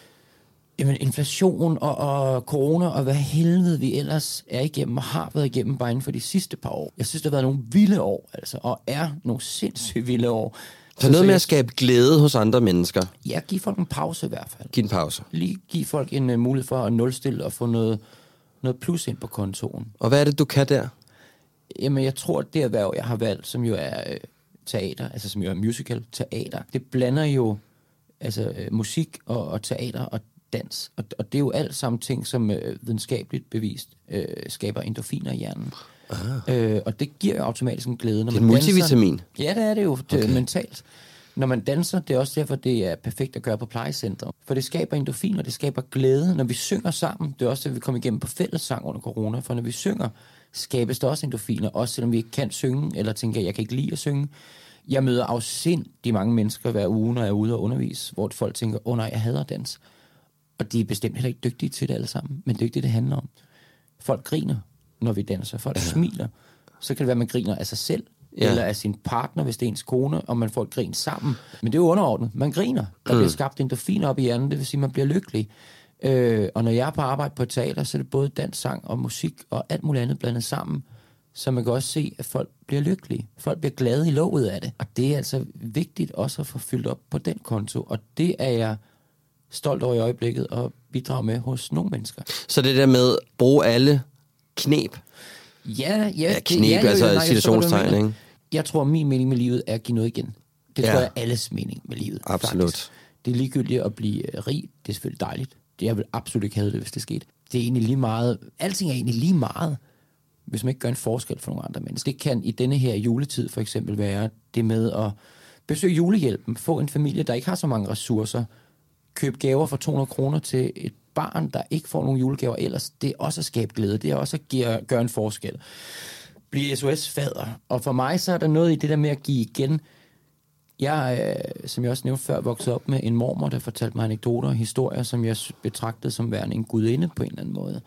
jamen, inflation og, og corona og hvad helvede vi ellers er igennem og har været igennem bare inden for de sidste par år. Jeg synes, det har været nogle vilde år, altså, og er nogle sindssygt vilde år. Så, så noget så med jeg, at skabe glæde hos andre mennesker? Ja, giv folk en pause i hvert fald. Giv en pause. Lige give folk en uh, mulighed for at nulstille og få noget, noget plus ind på kontoen. Og hvad er det, du kan der? Jamen, jeg tror, at det erhverv, jeg har valgt, som jo er øh, teater, altså som jo er musical teater, det blander jo altså, øh, musik og, og teater og dans. Og, og det er jo alt sammen ting, som øh, videnskabeligt bevist øh, skaber endorfiner i hjernen. Øh, og det giver jo automatisk en glæde. Når det er man multivitamin. Danser. Ja, det er det jo det okay. mentalt. Når man danser, det er også derfor, det er perfekt at gøre på plejecenter. For det skaber endorfiner, det skaber glæde. Når vi synger sammen, det er også det, vi kom igennem på fællessang under corona, for når vi synger, skabes der også endorfiner, også selvom vi ikke kan synge, eller tænker, jeg kan ikke lide at synge. Jeg møder afsindig mange mennesker hver uge, når jeg er ude og undervise, hvor folk tænker, åh oh, nej, jeg hader dans. Og de er bestemt heller ikke dygtige til det alle sammen, men det er ikke det, det handler om. Folk griner, når vi danser. Folk ja. smiler. Så kan det være, at man griner af sig selv, ja. eller af sin partner, hvis det er ens kone, og man får et grin sammen. Men det er jo underordnet. Man griner. Der mm. bliver skabt endorfiner op i hjernen, det vil sige, at man bliver lykkelig. Øh, og når jeg er på arbejde på et teater, så er det både dans, sang og musik og alt muligt andet blandet sammen. Så man kan også se, at folk bliver lykkelige. Folk bliver glade i låget af det. Og det er altså vigtigt også at få fyldt op på den konto. Og det er jeg stolt over i øjeblikket og bidrage med hos nogle mennesker. Så det der med at bruge alle knep. Ja, ja. Ja, knep, det, ja, altså nej, situationstegn, ikke? Jeg tror, min mening med livet er at give noget igen. Det Ja. tror jeg er alles mening med livet. Absolut. Faktisk. Det er ligegyldigt at blive rig. Det er selvfølgelig dejligt. Jeg vil absolut ikke have det, hvis det skete. Det er egentlig lige meget. Alting er egentlig lige meget, hvis man ikke gør en forskel for nogle andre mennesker. Det kan i denne her juletid for eksempel være det med at besøge julehjælpen, få en familie, der ikke har så mange ressourcer, købe gaver for to hundrede kroner til et barn, der ikke får nogen julegaver ellers. Det er også at skabe glæde. Det er også at give, gøre en forskel. Blive S O S-fader. Og for mig så er der noget i det der med at give igen. Jeg, øh, som jeg også nævnte før, voksede op med en mormor, der fortalte mig anekdoter og historier, som jeg betragtede som værende en gudinde på en eller anden måde.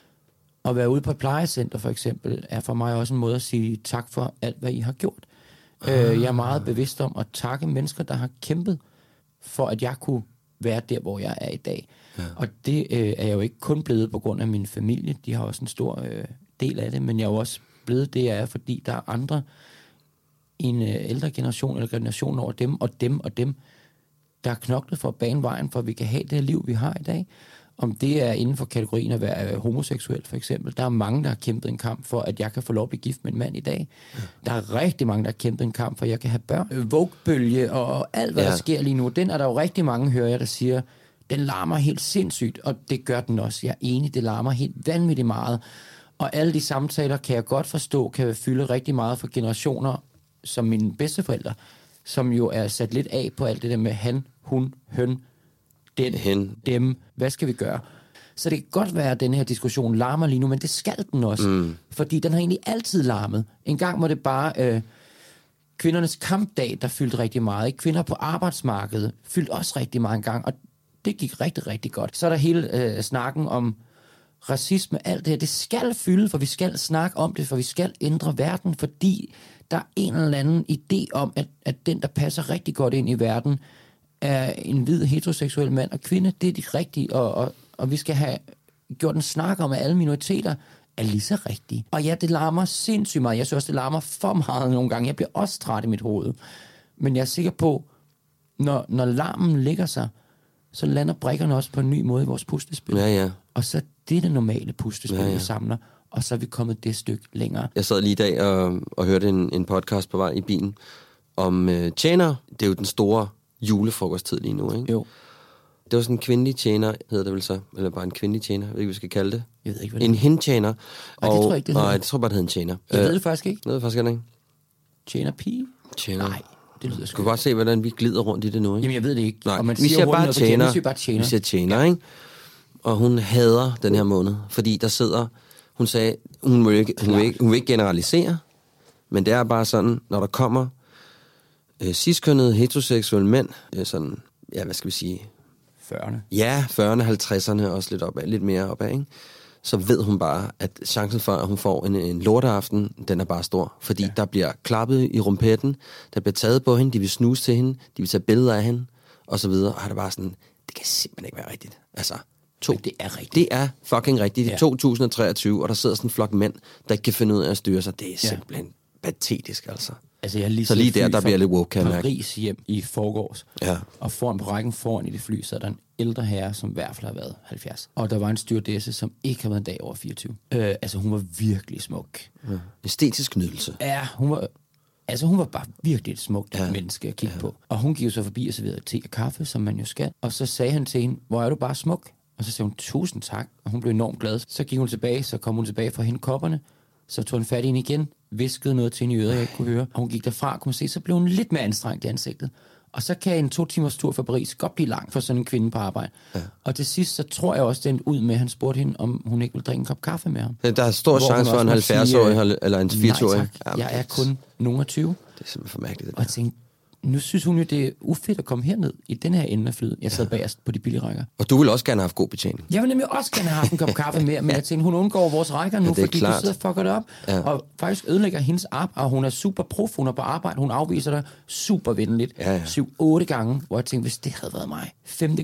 At være ude på et plejecenter for eksempel, er for mig også en måde at sige tak for alt, hvad I har gjort. Uh. Øh, jeg er meget bevidst om at takke mennesker, der har kæmpet for, at jeg kunne være der, hvor jeg er i dag. Ja. Og det øh, er jeg jo ikke kun blevet på grund af min familie. De har også en stor øh, del af det, men jeg er jo også blevet det, jeg er, fordi der er andre i en øh, ældre generation eller generation over dem, og dem og dem, der har knoklet for at bane vejen, for at vi kan have det liv, vi har i dag. Om det er inden for kategorien at være homoseksuel, for eksempel. Der er mange, der har kæmpet en kamp for, at jeg kan få lov at blive gift med en mand i dag. Ja. Der er rigtig mange, der har kæmpet en kamp for, at jeg kan have børn. Vogue-bølge og alt, hvad ja. der sker lige nu, den er der jo rigtig mange, hører jeg, der siger, den larmer helt sindssygt, og det gør den også. Jeg er enig, det larmer helt vanvittigt meget. Og alle de samtaler kan jeg godt forstå, kan fylde rigtig meget for generationer, som mine bedsteforældre, som jo er sat lidt af på alt det der med han, hun, høn, den, Hen. dem, hvad skal vi gøre? Så det kan godt være, at den her diskussion larmer lige nu, men det skal den også. Mm. Fordi den har egentlig altid larmet. En gang var det bare øh, kvindernes kampdag, der fyldte rigtig meget. Ikke? Kvinder på arbejdsmarkedet fyldte også rigtig meget en gang, og det gik rigtig, rigtig godt. Så er der hele øh, snakken om racisme, alt det her. Det skal fylde, for vi skal snakke om det, for vi skal ændre verden, fordi der er en eller anden idé om, at, at den, der passer rigtig godt ind i verden, er en hvid heteroseksuel mand og kvinde. Det er de rigtige, og, og, og vi skal have gjort en snak om, at alle minoriteter er lige så rigtige. Og ja, det larmer sindssygt meget. Jeg synes også, det larmer for meget nogle gange. Jeg bliver også træt i mit hoved. Men jeg er sikker på, når, når larmen ligger sig, så lander brikkerne også på en ny måde i vores puslespil. Ja, ja. Og så det er det normale puslespil, ja, ja. vi samler. Og så er vi kommet det stykke længere. Jeg sad lige i dag og, og hørte en, en podcast på vej i bilen om øh, tjenere. Det er jo den store julefrokosttid lige nu, ikke? Jo. Det var sådan en kvindelig tjener, hedder det vel så? Eller bare en kvindelig tjener, jeg ved ikke, hvad vi skal kalde det. Jeg ved ikke, hvad det En hentjener. Nej, det tror jeg ikke, det hedder. Nej, det tror bare, det hedder en tjener. Jeg øh, ved det faktisk ikke. Jeg ved det faktisk ikke. Tjener pige? Tjener. Nej, det lyder sgu. Du kan godt se, hvordan vi glider rundt i det nu, ikke? Jamen, jeg ved det ikke. Nej, og man vi siger, siger bare tjener. Vi siger bare tjener. Vi siger tjener, ja. Ikke? Og hun hader den her måned, fordi der sidder... Hun sagde, hun vil ikke, hun vil ikke, hun vil ikke generalisere, men det er bare sådan, når der kommer øh, cis-kønnede heteroseksuelle mænd, øh, sådan, ja, hvad skal vi sige? fyrrerne. Ja, fyrrerne, halvtredserne, også lidt opad, lidt mere opad, ikke? Så ved hun bare, at chancen for, at hun får en, en lorteaften, den er bare stor. Fordi ja. der bliver klappet i rumpetten, der bliver taget på hende, de vil snuse til hende, de vil tage billeder af hende, og så videre. Og det er bare sådan, det kan simpelthen ikke være rigtigt. Altså... To. Men det er rigtigt. Det er fucking rigtigt. Det er ja. to tusind og treogtyve, og der sidder sådan en flok mænd, der ikke kan finde ud af at styre sig. Det er simpelthen ja. patetisk, altså. Altså, jeg lige så lige der, der bliver lidt woke, kan jeg mærke. Paris hjem i forgårs. Ja. Og foran på rækken foran i det fly, så er der en ældre herre, som i hvert fald har været halvfjerds. Og der var en stewardesse, som ikke har været en dag over fireogtyve. Øh, altså, hun var virkelig smuk. Ja. Æstetisk nydelse. Ja, hun var... Altså, hun var bare virkelig et smukt ja. menneske at kigge ja. på. Og hun gik jo så forbi og serverede te og kaffe, som man jo skal. Og så sagde han til hende, hvor er du bare smuk? Og så sagde hun, tusind tak, og hun blev enormt glad. Så gik hun tilbage, så kom hun tilbage for at hente kopperne, så tog hun fat i hende igen, viskede noget til hende i øret, jeg ikke kunne høre. Og hun gik derfra, kunne man se, så blev hun lidt mere anstrengt i ansigtet. Og så kan en to timers tur fra Paris godt blive lang for sådan en kvinde på arbejde. Ja. Og til sidst, så tror jeg også, den ud med, at han spurgte hende, om hun ikke ville drikke en kop kaffe med ham. Der er stor chance for en halvfjerds-årig eller en fireogtyve-årig. Nej tak, jeg er kun nogen af tyve. Det er simpelthen for mærkeligt, det der. Og jeg tænkte, nu synes hun jo, det er ufedt at komme herned i den her ende af flyet. Jeg sad ja. bagerst på de billige rækker. Og du vil også gerne have haft god betjening. Jeg vil nemlig også gerne have haft en kop kaffe mere, men jeg tænkte, hun undgår vores rækker nu, ja, fordi klart. Du sidder og fucker det op. Ja. Og faktisk ødelægger hendes arbejde, og hun er super prof, hun er på arbejde, hun afviser dig super venligt. Ja, ja. Syv, otte gange, hvor jeg tænkte, hvis det havde været mig, femte gang,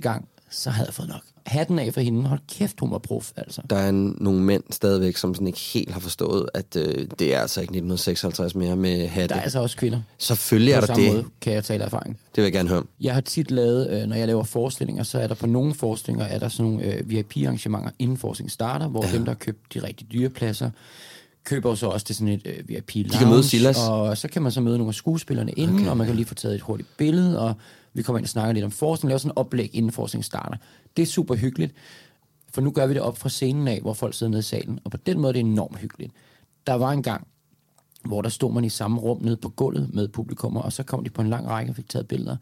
så havde jeg fået nok. Hatten af for hende. Hold kæft, hun var prof, altså. Der er en, nogle mænd stadigvæk, som sådan ikke helt har forstået, at øh, det er altså ikke nitten seksoghalvtreds mere med hatte. Der er altså også kvinder. Selvfølgelig er på der samme det. måde kan jeg tale erfaring. Det vil jeg gerne høre om. Jeg har tit lavet, øh, når jeg laver forestillinger, så er der på nogle forestillinger, er der sådan nogle øh, V I P-arrangementer, inden forestillingen starter, hvor ja. dem, der har købt de rigtig dyre pladser, køber så også til sådan et øh, V I P-lounge. De kan møde Silas. Og så kan man så møde nogle af skuespillerne inden, okay. og man kan lige få taget et hurtigt billede, og vi kommer ind og snakker lidt om forestillingen, laver sådan et oplæg, inden forestillingen starter. Det er super hyggeligt, for nu gør vi det op fra scenen af, hvor folk sidder nede i salen, og på den måde det er det enormt hyggeligt. Der var en gang, hvor der stod man i samme rum nede på gulvet med publikummer, og så kom de på en lang række og fik taget billeder.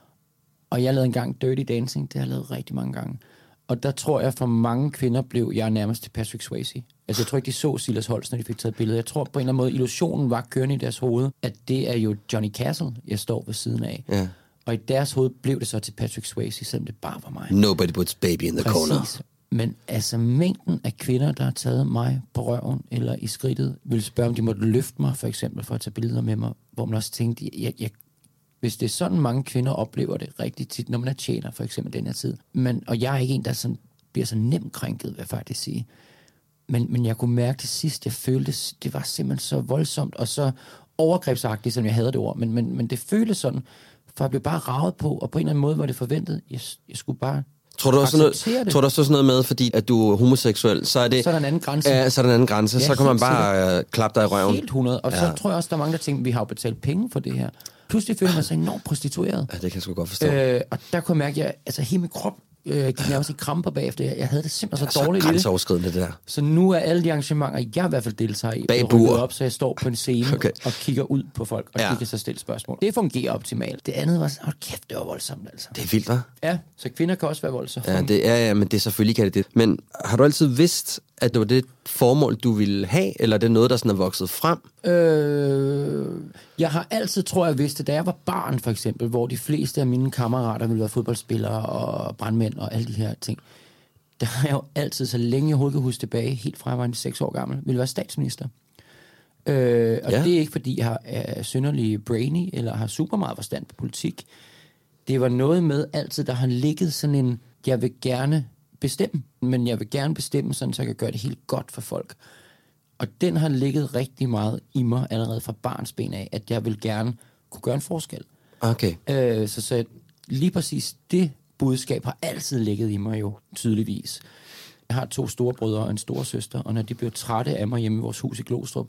Og jeg lavede engang Dirty Dancing, det har jeg lavet rigtig mange gange. Og der tror jeg, for mange kvinder blev jeg nærmest til Patrick Swayze. Altså jeg tror ikke, de så Silas Holst, når de fik taget billeder. Jeg tror på en eller anden måde, illusionen var kørende i deres hoved, at det er jo Johnny Castle, jeg står ved siden af. Ja. Og i deres hoved blev det så til Patrick Swayze, selvom det bare var mig. Nobody puts baby in the Præcis. corner. Men altså mængden af kvinder, der har taget mig på røven eller i skridtet, ville spørge, om de måtte løfte mig, for eksempel, for at tage billeder med mig, hvor man også tænkte, jeg, jeg, hvis det er sådan, mange kvinder oplever det rigtig tit, når man er tjener, for eksempel den her tid. Men, og jeg er ikke en, der sådan, bliver så nemt krænket, vil jeg faktisk sige. Men, men jeg kunne mærke til sidst, jeg følte, det var simpelthen så voldsomt, og så overgrebsagtigt, som jeg havde det ord. Men, men, men det føltes sådan, for jeg blev bare ravet på, og på en eller anden måde var det forventet. Jeg, jeg skulle bare... Tror du også noget, tror du også sådan noget med, fordi at du er homoseksuel, så er det... Så er der en anden grænse. Ja, så er der en anden grænse. Ja, så kan man bare uh, klappe dig i røven. Helt hundrede. Og ja. Så tror jeg også, der er mange, der tænker, vi har jo betalt penge for det her. Pludselig føler man sig enormt prostitueret. Ja, det kan jeg sgu godt forstå. Øh, og der kunne jeg mærke, at jeg, altså, hele min krop øh, gik nærmest i kramper bagefter. Jeg, jeg havde det simpelthen så, så dårligt i det. Grænseoverskridende, det der. Så nu er alle de arrangementer, jeg i hvert fald deltager i, bag rykket op, så jeg står på en scene okay. og kigger ud på folk, og ja. de kan så stille spørgsmål. Det fungerer optimalt. Det andet var sådan, hold kæft, det var voldsomt altså. Det er vildt, hva'? Ja, så kvinder kan også være voldsomme. Ja, det er, ja, men det er selvfølgelig kan det det. Men har du altid vidst, at det var det formål, du ville have, eller er det noget, der sådan er vokset frem? Øh, jeg har altid, tror jeg, vidst det, da jeg var barn for eksempel, hvor de fleste af mine kammerater ville være fodboldspillere og brandmænd og alle de her ting. Der har jeg jo altid, så længe jeg overhovedet kan huske tilbage, helt fra jeg var seks år gammel, ville være statsminister. Øh, og ja. Det er ikke, fordi jeg er synderlig brainy, eller har super meget forstand på politik. Det var noget med altid, der har ligget sådan en, jeg vil gerne bestemme, men jeg vil gerne bestemme sådan, så jeg kan gøre det helt godt for folk. Og den har ligget rigtig meget i mig allerede fra barnsben af, at jeg vil gerne kunne gøre en forskel. Okay. Øh, så, så lige præcis det budskab har altid ligget i mig jo, tydeligvis. Jeg har to store brødre og en store søster, og når de blev trætte af mig hjemme i vores hus i Glostrup,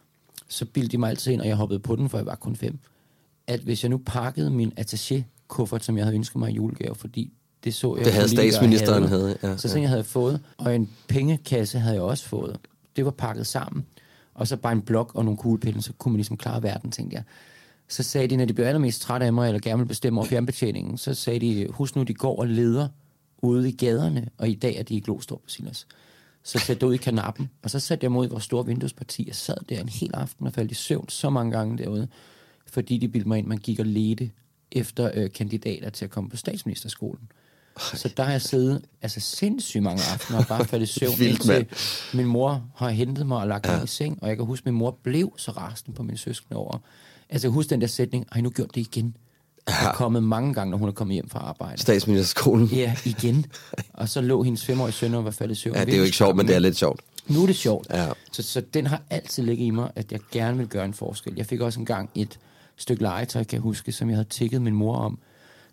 så bildte de mig altid ind, og jeg hoppede på den, for jeg var kun fem, at hvis jeg nu pakkede min attaché-kuffert, som jeg havde ønsket mig i julegave, fordi det så jeg... Det havde statsministeren havde, havde ja, så sådan, ja. Jeg havde fået, og en pengekasse havde jeg også fået. Det var pakket sammen, og så bare en blok og nogle kuglepinde, så kunne man ligesom klare verden, tænkte jeg. Så sagde de, når de blev allermest trætte af mig, eller gerne ville bestemme over fjernbetjeningen, så sagde de, husk nu, de går og leder ude i gaderne, og i dag er de i Glostrup, Silas. Så satte jeg ud i kanappen, og så satte jeg mod i vores store vinduesparti, og sad der en hel aften og faldt i søvn så mange gange derude, fordi de bildte mig ind, man gik og ledte efter øh, kandidater til at komme på statsministerskolen. Ej. Så der har jeg siddet altså sindssygt mange aftener og bare faldet i søvn, Vildt, indtil min mor har hentet mig og lagt mig ja. i seng, og jeg kan huske, at min mor blev så rasende på min søskende over. Altså jeg husker den der sætning, har I nu gjort det igen? Jeg har kommet mange gange, når hun er kommet hjem fra arbejde. Statsministerskolen. Ja, igen. Og så lå hendes femårige søn og var faldet i søvn. Ja, det er jo ikke sjovt, men det er lidt sjovt. Nu er det sjovt. Ja. Så, så den har altid ligget i mig, at jeg gerne vil gøre en forskel. Jeg fik også engang et stykke legetøj, kan jeg huske, som jeg havde tikket min mor om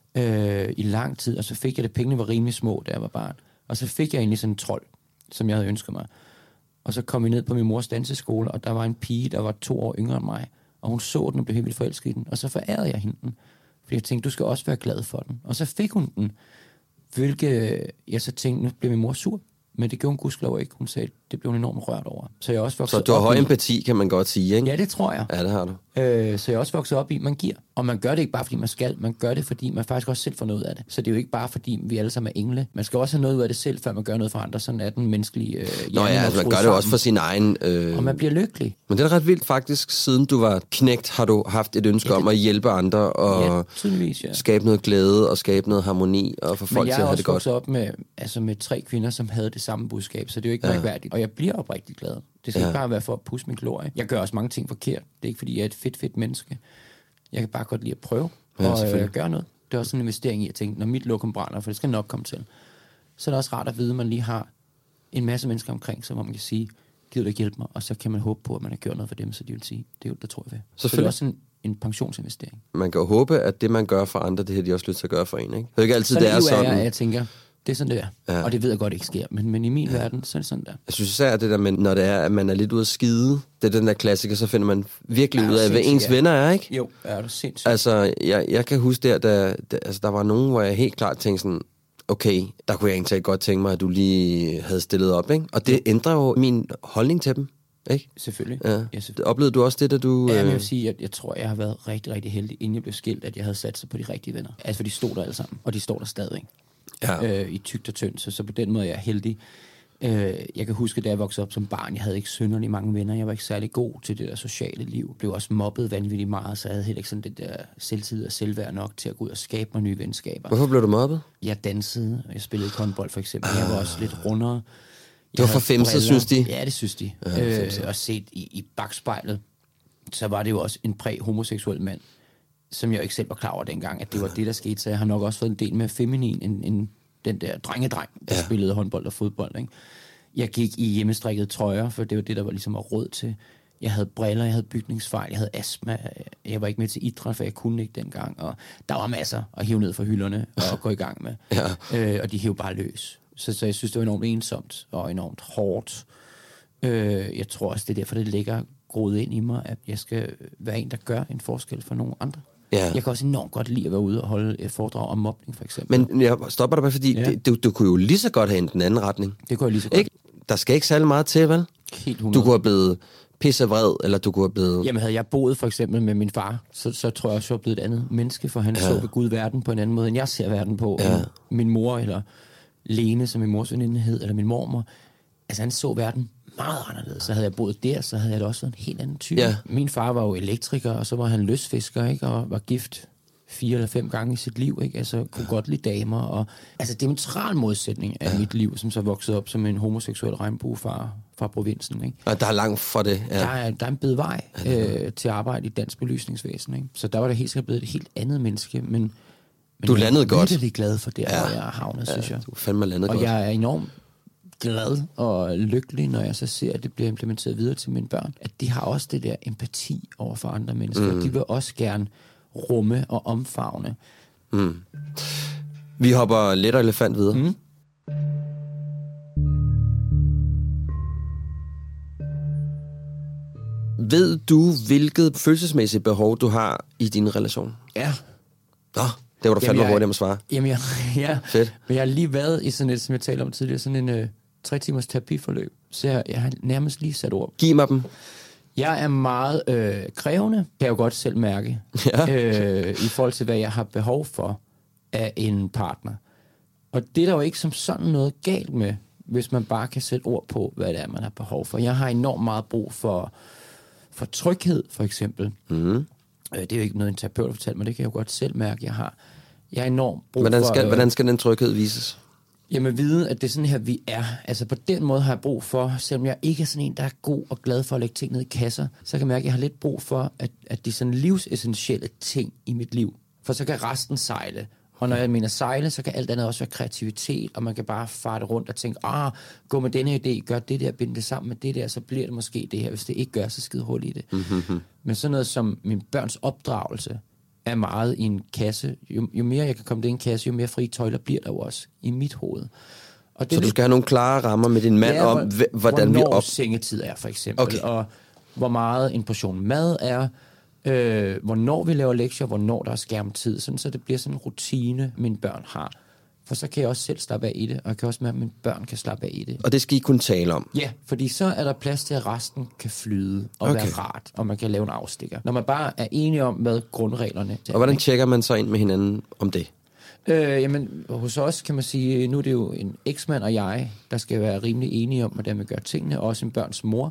øh, i lang tid. Og så fik jeg det, pengene var rimelig små, da jeg var barn. Og så fik jeg egentlig sådan en trold, som jeg havde ønsket mig. Og så kom vi ned på min mors danseskole, og der var en pige, der var to år yngre end mig. Og hun så den og blev helt vildt forelsket i den. Og så forærede jeg hende den. Fordi jeg tænkte, du skal også være glad for den. Og så fik hun den. Hvilket jeg så tænkte, nu blev min mor sur. Men det gjorde hun gudskelov ikke. Hun sagde, det blev hun enormt rørt over. Så jeg også Så du har høj i... empati, kan man godt sige, ikke? Ja, det tror jeg. Ja, det har du. Øh, så jeg også vokset op i, man giver. Og man gør det ikke bare, fordi man skal. Man gør det, fordi man faktisk også selv får noget af det. Så det er jo ikke bare, fordi vi alle sammen er engle. Man skal også have noget ud af det selv, før man gør noget for andre. Sådan er den menneskelige øh, Nå ja, altså, man gør det jo også for sin egen... Øh... Og man bliver lykkelig. Men det er ret vildt faktisk. Siden du var knægt, har du haft et ønske ja, det... om at hjælpe andre og ja, ja. skabe noget glæde og skabe noget harmoni og få folk til at have det godt. Men jeg har også vokset op med, altså med tre kvinder, som havde det samme budskab, så det er jo ikke mærkværdigt. Og jeg bliver oprigtig glad. Det skal ja. ikke bare være for at pusse min glorie. Jeg gør også mange ting forkert. Det er ikke, fordi jeg er et fedt, fedt menneske. Jeg kan bare godt lide at prøve ja, og øh, gøre noget. Det er også en investering i at tænke, når mit lokum brænder, for det skal nok komme til, så er det også rart at vide, at man lige har en masse mennesker omkring sig, hvor man kan sige, gider du ikke hjælpe mig? Og så kan man håbe på, at man har gjort noget for dem, så de vil sige, det er jo, det tror jeg ved. Så det er også en, en pensionsinvestering. Man kan jo håbe, at det, man gør for andre, det har de også lyst til at gøre for en, ikke? Det er ikke altid, det er sådan. Jeg, jeg tænker, det er sådan, det er. Ja. Og det ved jeg godt ikke sker, men, men i min ja. verden, så er det sådan der. Jeg synes især, det der med, når det er, at man er lidt ude at skide, det er den der klassiker, så finder man virkelig ja, ud af, hvad ens ja. venner er, ikke? Jo, er du sindssygt. Altså, jeg, jeg kan huske der, der, der, altså, der var nogen, hvor jeg helt klart tænkte sådan, okay, der kunne jeg egentlig godt tænke mig, at du lige havde stillet op, ikke? Og det ja. ændrer jo min holdning til dem, ikke? Selvfølgelig. Ja. Ja, selvfølgelig. Oplevede du også det, da du... Ja, men jeg vil sige, at jeg tror, jeg har været rigtig, rigtig heldig, inden jeg blev skilt, at jeg havde sat sig på de rigtige venner. Altså, for de stod der alle sammen, og de står der stadig, ja. øh, i tygt og tyndt, så, så på den måde er jeg heldig. Øh, jeg kan huske, da jeg voksede op som barn, jeg havde ikke synderligt mange venner, jeg var ikke særlig god til det der sociale liv, blev også mobbet vanvittigt meget, så jeg havde heller ikke sådan det der selvtid og selvværd nok til at gå ud og skabe mig nye venskaber. Hvorfor blev du mobbet? Jeg dansede, jeg spillede håndbold for eksempel, jeg var også lidt rundere. Det var for femset, synes de? Ja, det synes de. Ja, øh, og set i, i bagspejlet, så var det jo også en præ-homoseksuel mand, som jeg ikke selv var klar over dengang, at det var det, der skete. Så jeg har nok også fået en del mere feminin end, end den der drengedreng, der ja. spillede håndbold og fodbold. Ikke? Jeg gik i hjemmestrikkede trøjer, for det var det, der var ligesom var råd til. Jeg havde briller, jeg havde bygningsfejl, jeg havde astma. Jeg var ikke med til idræt, for jeg kunne ikke dengang. Og der var masser at hive ned fra hylderne og gå i gang med. Ja. Øh, og de hævde bare løs. Så, så jeg synes, det var enormt ensomt og enormt hårdt. Øh, jeg tror også, det er derfor, det ligger groet ind i mig, at jeg skal være en, der gør en forskel for nogle andre. Ja. Jeg kan også enormt godt lide at være ude og holde et foredrag om mobning, for eksempel. Men jeg stopper dig bare, fordi ja. det, du, du kunne jo lige så godt have en den anden retning. Det kunne jeg lige så godt. Ikke? Der skal ikke særlig meget til, vel? Helt hundrede. Du kunne have blevet pissevred, eller du kunne have blevet... Jamen, havde jeg boet for eksempel med min far, så, så tror jeg også, jeg var blevet et andet menneske, for han ja. så ved Gud verden på en anden måde, end jeg ser verden på. Ja. Min mor, eller Lene, som min mors veninde hed, eller min mormor, altså han så verden meget anderledes. Så havde jeg boet der, så havde jeg da også været en helt anden type. Ja. Min far var jo elektriker, og så var han løsfisker, ikke? Og var gift fire eller fem gange i sit liv, ikke? Altså kunne godt lide damer. Og, altså demonstral modsætning af ja. mit liv, som så voksede op som en homoseksuel regnbuefar fra provinsen. Ikke? Og der er langt for det. Ja. Der, er, der er en bedvej ja, øh, til at arbejde i dansk belysningsvæsen. Ikke? Så der var det helt sikkert blevet et helt andet menneske, men, men du landede godt. Jeg er virkelig glad for det, ja. hvor jeg har havnet, ja, synes jeg. Du fandme landet og godt. Og jeg er enormt glad og lykkelig, når jeg så ser, at det bliver implementeret videre til mine børn. At de har også det der empati over for andre mennesker. Mm. De vil også gerne rumme og omfavne. Mm. Vi hopper let og elefant videre. Mm. Ved du, hvilket følelsesmæssigt behov du har i din relation? Ja. Nå, det var du fandme hurtigt at svare. Jamen, jeg, ja. Fedt. Men jeg har lige været i sådan et, som jeg talte om tidligere, sådan en øh, tre timers terapiforløb. Så jeg, jeg har nærmest lige sat ord. Giv mig dem. Jeg er meget øh, krævende, kan jeg jo godt selv mærke, ja. øh, i forhold til, hvad jeg har behov for af en partner. Og det er der jo ikke som sådan noget galt med, hvis man bare kan sætte ord på, hvad det er, man har behov for. Jeg har enormt meget brug for, for tryghed, for eksempel. Mm. Øh, det er jo ikke noget, en terapeut fortæller mig, det kan jeg jo godt selv mærke, jeg har. Jeg har enormt brug hvordan skal, for... Øh, hvordan skal den tryghed vises? Jamen vide, at det er sådan her, vi er. Altså på den måde har jeg brug for, selvom jeg ikke er sådan en, der er god og glad for at lægge ting ned i kasser, så kan jeg mærke, at jeg har lidt brug for, at, at det er sådan livsessentielle ting i mit liv. For så kan resten sejle. Og når jeg mener sejle, så kan alt andet også være kreativitet, og man kan bare farte rundt og tænke, ah, gå med denne idé, gør det der, binde det sammen med det der, så bliver det måske det her. Hvis det ikke gør, så skide hul i det. Mm-hmm. Men sådan noget som min børns opdragelse er meget i en kasse. Jo, jo mere jeg kan komme det i en kasse, jo mere frie tøjler bliver der jo også i mit hoved. Og det så du skal have nogle klare rammer med din mand ja, om, hvordan vi op... Hvornår sengetid er, for eksempel. Okay. Og hvor meget en portion mad er. Øh, hvornår vi laver lektier, hvornår der er skærmtid. Sådan, så det bliver sådan en rutine, mine børn har. For så kan jeg også selv slappe af i det, og jeg kan også mærke, at mine børn kan slappe af i det. Og det skal I kunne tale om? Ja, fordi så er der plads til, at resten kan flyde og okay. være rart, og man kan lave en afstikker. Når man bare er enige om, hvad grundreglerne er. Og hvordan tjekker man så ind med hinanden om det? Øh, jamen, hos os kan man sige, nu er det jo en eksmand og jeg, der skal være rimelig enige om, hvordan vi gør tingene, og også en børns mor.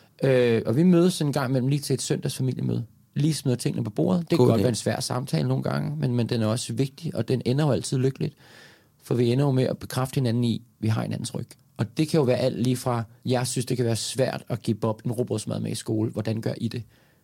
Øh, og vi mødes en gang imellem lige til et søndagsfamiliemøde. Lige smider tingene på bordet. Det kan cool, godt ja. være en svær samtale nogle gange, men, men den er også vigtig, og den ender jo altid lykkeligt. For vi ender jo med at bekræfte hinanden i, at vi har hinandens ryg. Og det kan jo være alt lige fra, jeg synes, det kan være svært at give Bob en rugbrødsmad med i skole. Hvordan gør I det?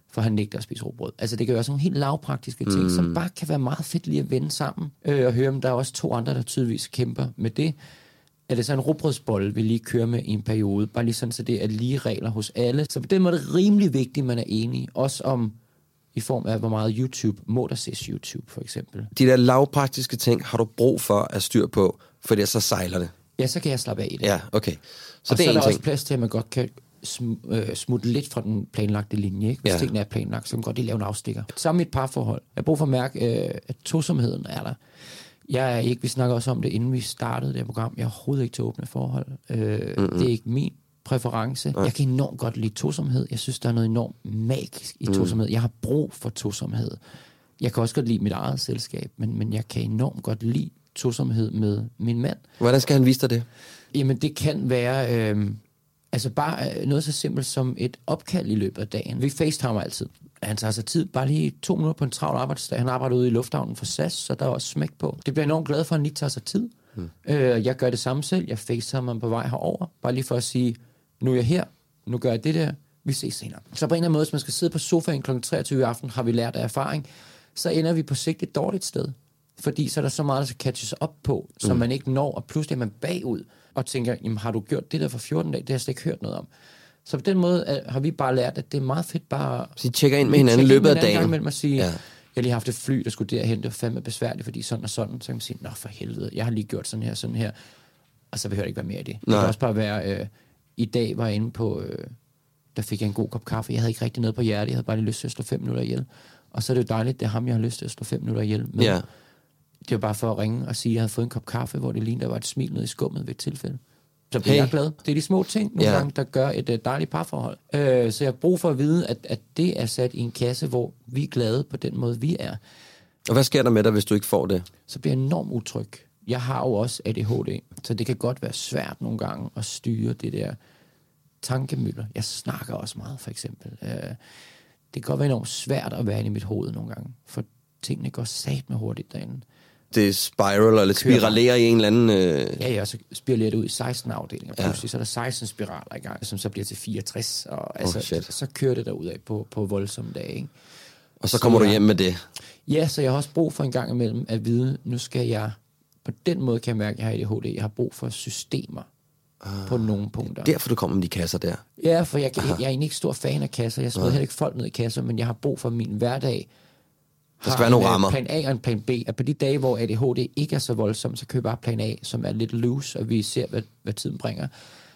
for han nægter at spise råbrød. Altså det kan være sådan nogle helt lavpraktiske ting, mm. som bare kan være meget fedt lige at vende sammen, øh, og høre, om der er også to andre, der tydeligvis kæmper med det. Er det så en råbrødsbolle, vi lige kører med i en periode, bare lige sådan, så det er lige regler hos alle. Så på den måde er det rimelig vigtigt, at man er enig, også om i form af, hvor meget YouTube må der ses YouTube, for eksempel. De der lavpraktiske ting har du brug for at styr på, for det så sejler det. Ja, så kan jeg slappe af i det. Ja, okay. Så og det så er, er der en ting. også plads til, at man godt kan sm- øh, smutte lidt fra den planlagte linje. Ikke? Hvis ja. tingene er planlagt, så kan man godt lige lave en afstikker. Samme i et parforhold. Jeg har brug for at mærke, øh, at tosomheden er der. Jeg er ikke, vi snakker også om det, inden vi startede det her program. Jeg er overhovedet ikke til åbne forhold. Øh, mm-hmm. Det er ikke min præference. Nej. Jeg kan enormt godt lide tosomhed. Jeg synes, der er noget enormt magisk i mm. tosomhed. Jeg har brug for tosomhed. Jeg kan også godt lide mit eget selskab, men, men jeg kan enormt godt lide tosomhed med min mand. Hvordan skal han vise dig det? Jamen, det kan være øh, altså bare noget så simpelt som et opkald i løbet af dagen. Vi facetimer altid. Han tager sig tid, bare lige to minutter på en travl arbejdsdag. Han arbejder ude i lufthavnen for S A S, så der er også smæk på. Det bliver jeg enormt glad for, at han lige tager sig tid. Mm. Øh, jeg gør det samme selv. Jeg facetimer på vej herover, bare lige for at sige, nu er jeg her, nu gør jeg det der, vi ses senere. Så på en eller anden måde, hvis man skal sidde på sofaen klokken treogtyve i aften, har vi lært af erfaring, så ender vi på sigt et dårligt sted. Fordi så er der så meget, der skal catches op på, som mm. man ikke når, og pludselig er man bagud, og tænker, jamen har du gjort det der for fjorten dage, det har jeg slet ikke hørt noget om. Så på den måde uh, har vi bare lært, at det er meget fedt bare... Så I tjekker ind med hinanden i løbet af dagen? Gang med at sige, ja. Jeg har lige haft et fly, der skulle derhen, det var fandme besværligt, fordi sådan og sådan, så kan man sige, nå for helvede, jeg har lige gjort sådan her, sådan her, og så behøver det ikke være mere af det. Nej. Det kan også bare være, øh, i dag var jeg inde på, øh, der fik jeg en god kop kaffe, jeg havde ikke rigtig noget på hjertet, jeg havde bare lige lyst til at slå fem minutter ihjel. Og så er det jo dejligt, det er ham, jeg har lyst til at slå fem minutter ihjel med. Ja. Det var bare for at ringe og sige, at jeg havde fået en kop kaffe, hvor det lignede, der var et smil nede i skummet ved et tilfælde. Så bliver hey. jeg glad. Det er de små ting, nogle yeah. gange, der gør et uh, dejligt parforhold. Uh, så jeg har brug for at vide, at, at det er sat i en kasse, hvor vi er glade på den måde, vi er. Og hvad sker der med dig, hvis du ikke får det? Så bliver jeg enormt utryg. Jeg har jo også A D H D, så det kan godt være svært nogle gange at styre det der tankemøller. Jeg snakker også meget, for eksempel. Uh, det kan godt være enormt svært at være inde i mit hoved nogle gange, for tingene går satme hurtigt derinde. Det spiraler eller spiralerer i en eller anden... Øh... Ja, ja, så spiralerer det ud i seksten afdelinger. Ja. Pludselig så er der seksten spiraler i gang, som så bliver til fireogtres. Og altså, oh, så kører det derudad på, på voldsomme dage. Ikke? Og så kommer så, du hjem med det? Ja, så jeg har også brug for en gang imellem at vide, nu skal jeg... På den måde kan jeg mærke, at jeg har A D H D. Jeg har brug for systemer ah, på nogle punkter. Derfor du kommer med de kasser der? Ja, for jeg, jeg, jeg er egentlig ikke stor fan af kasser. Jeg smider heller ikke folk ned i kasser, men jeg har brug for min hverdag... Der skal være nogle rammer. Plan A og en plan B. At på de dage, hvor A D H D ikke er så voldsom, så køber jeg bare plan A, som er lidt loose, og vi ser, hvad, hvad tiden bringer.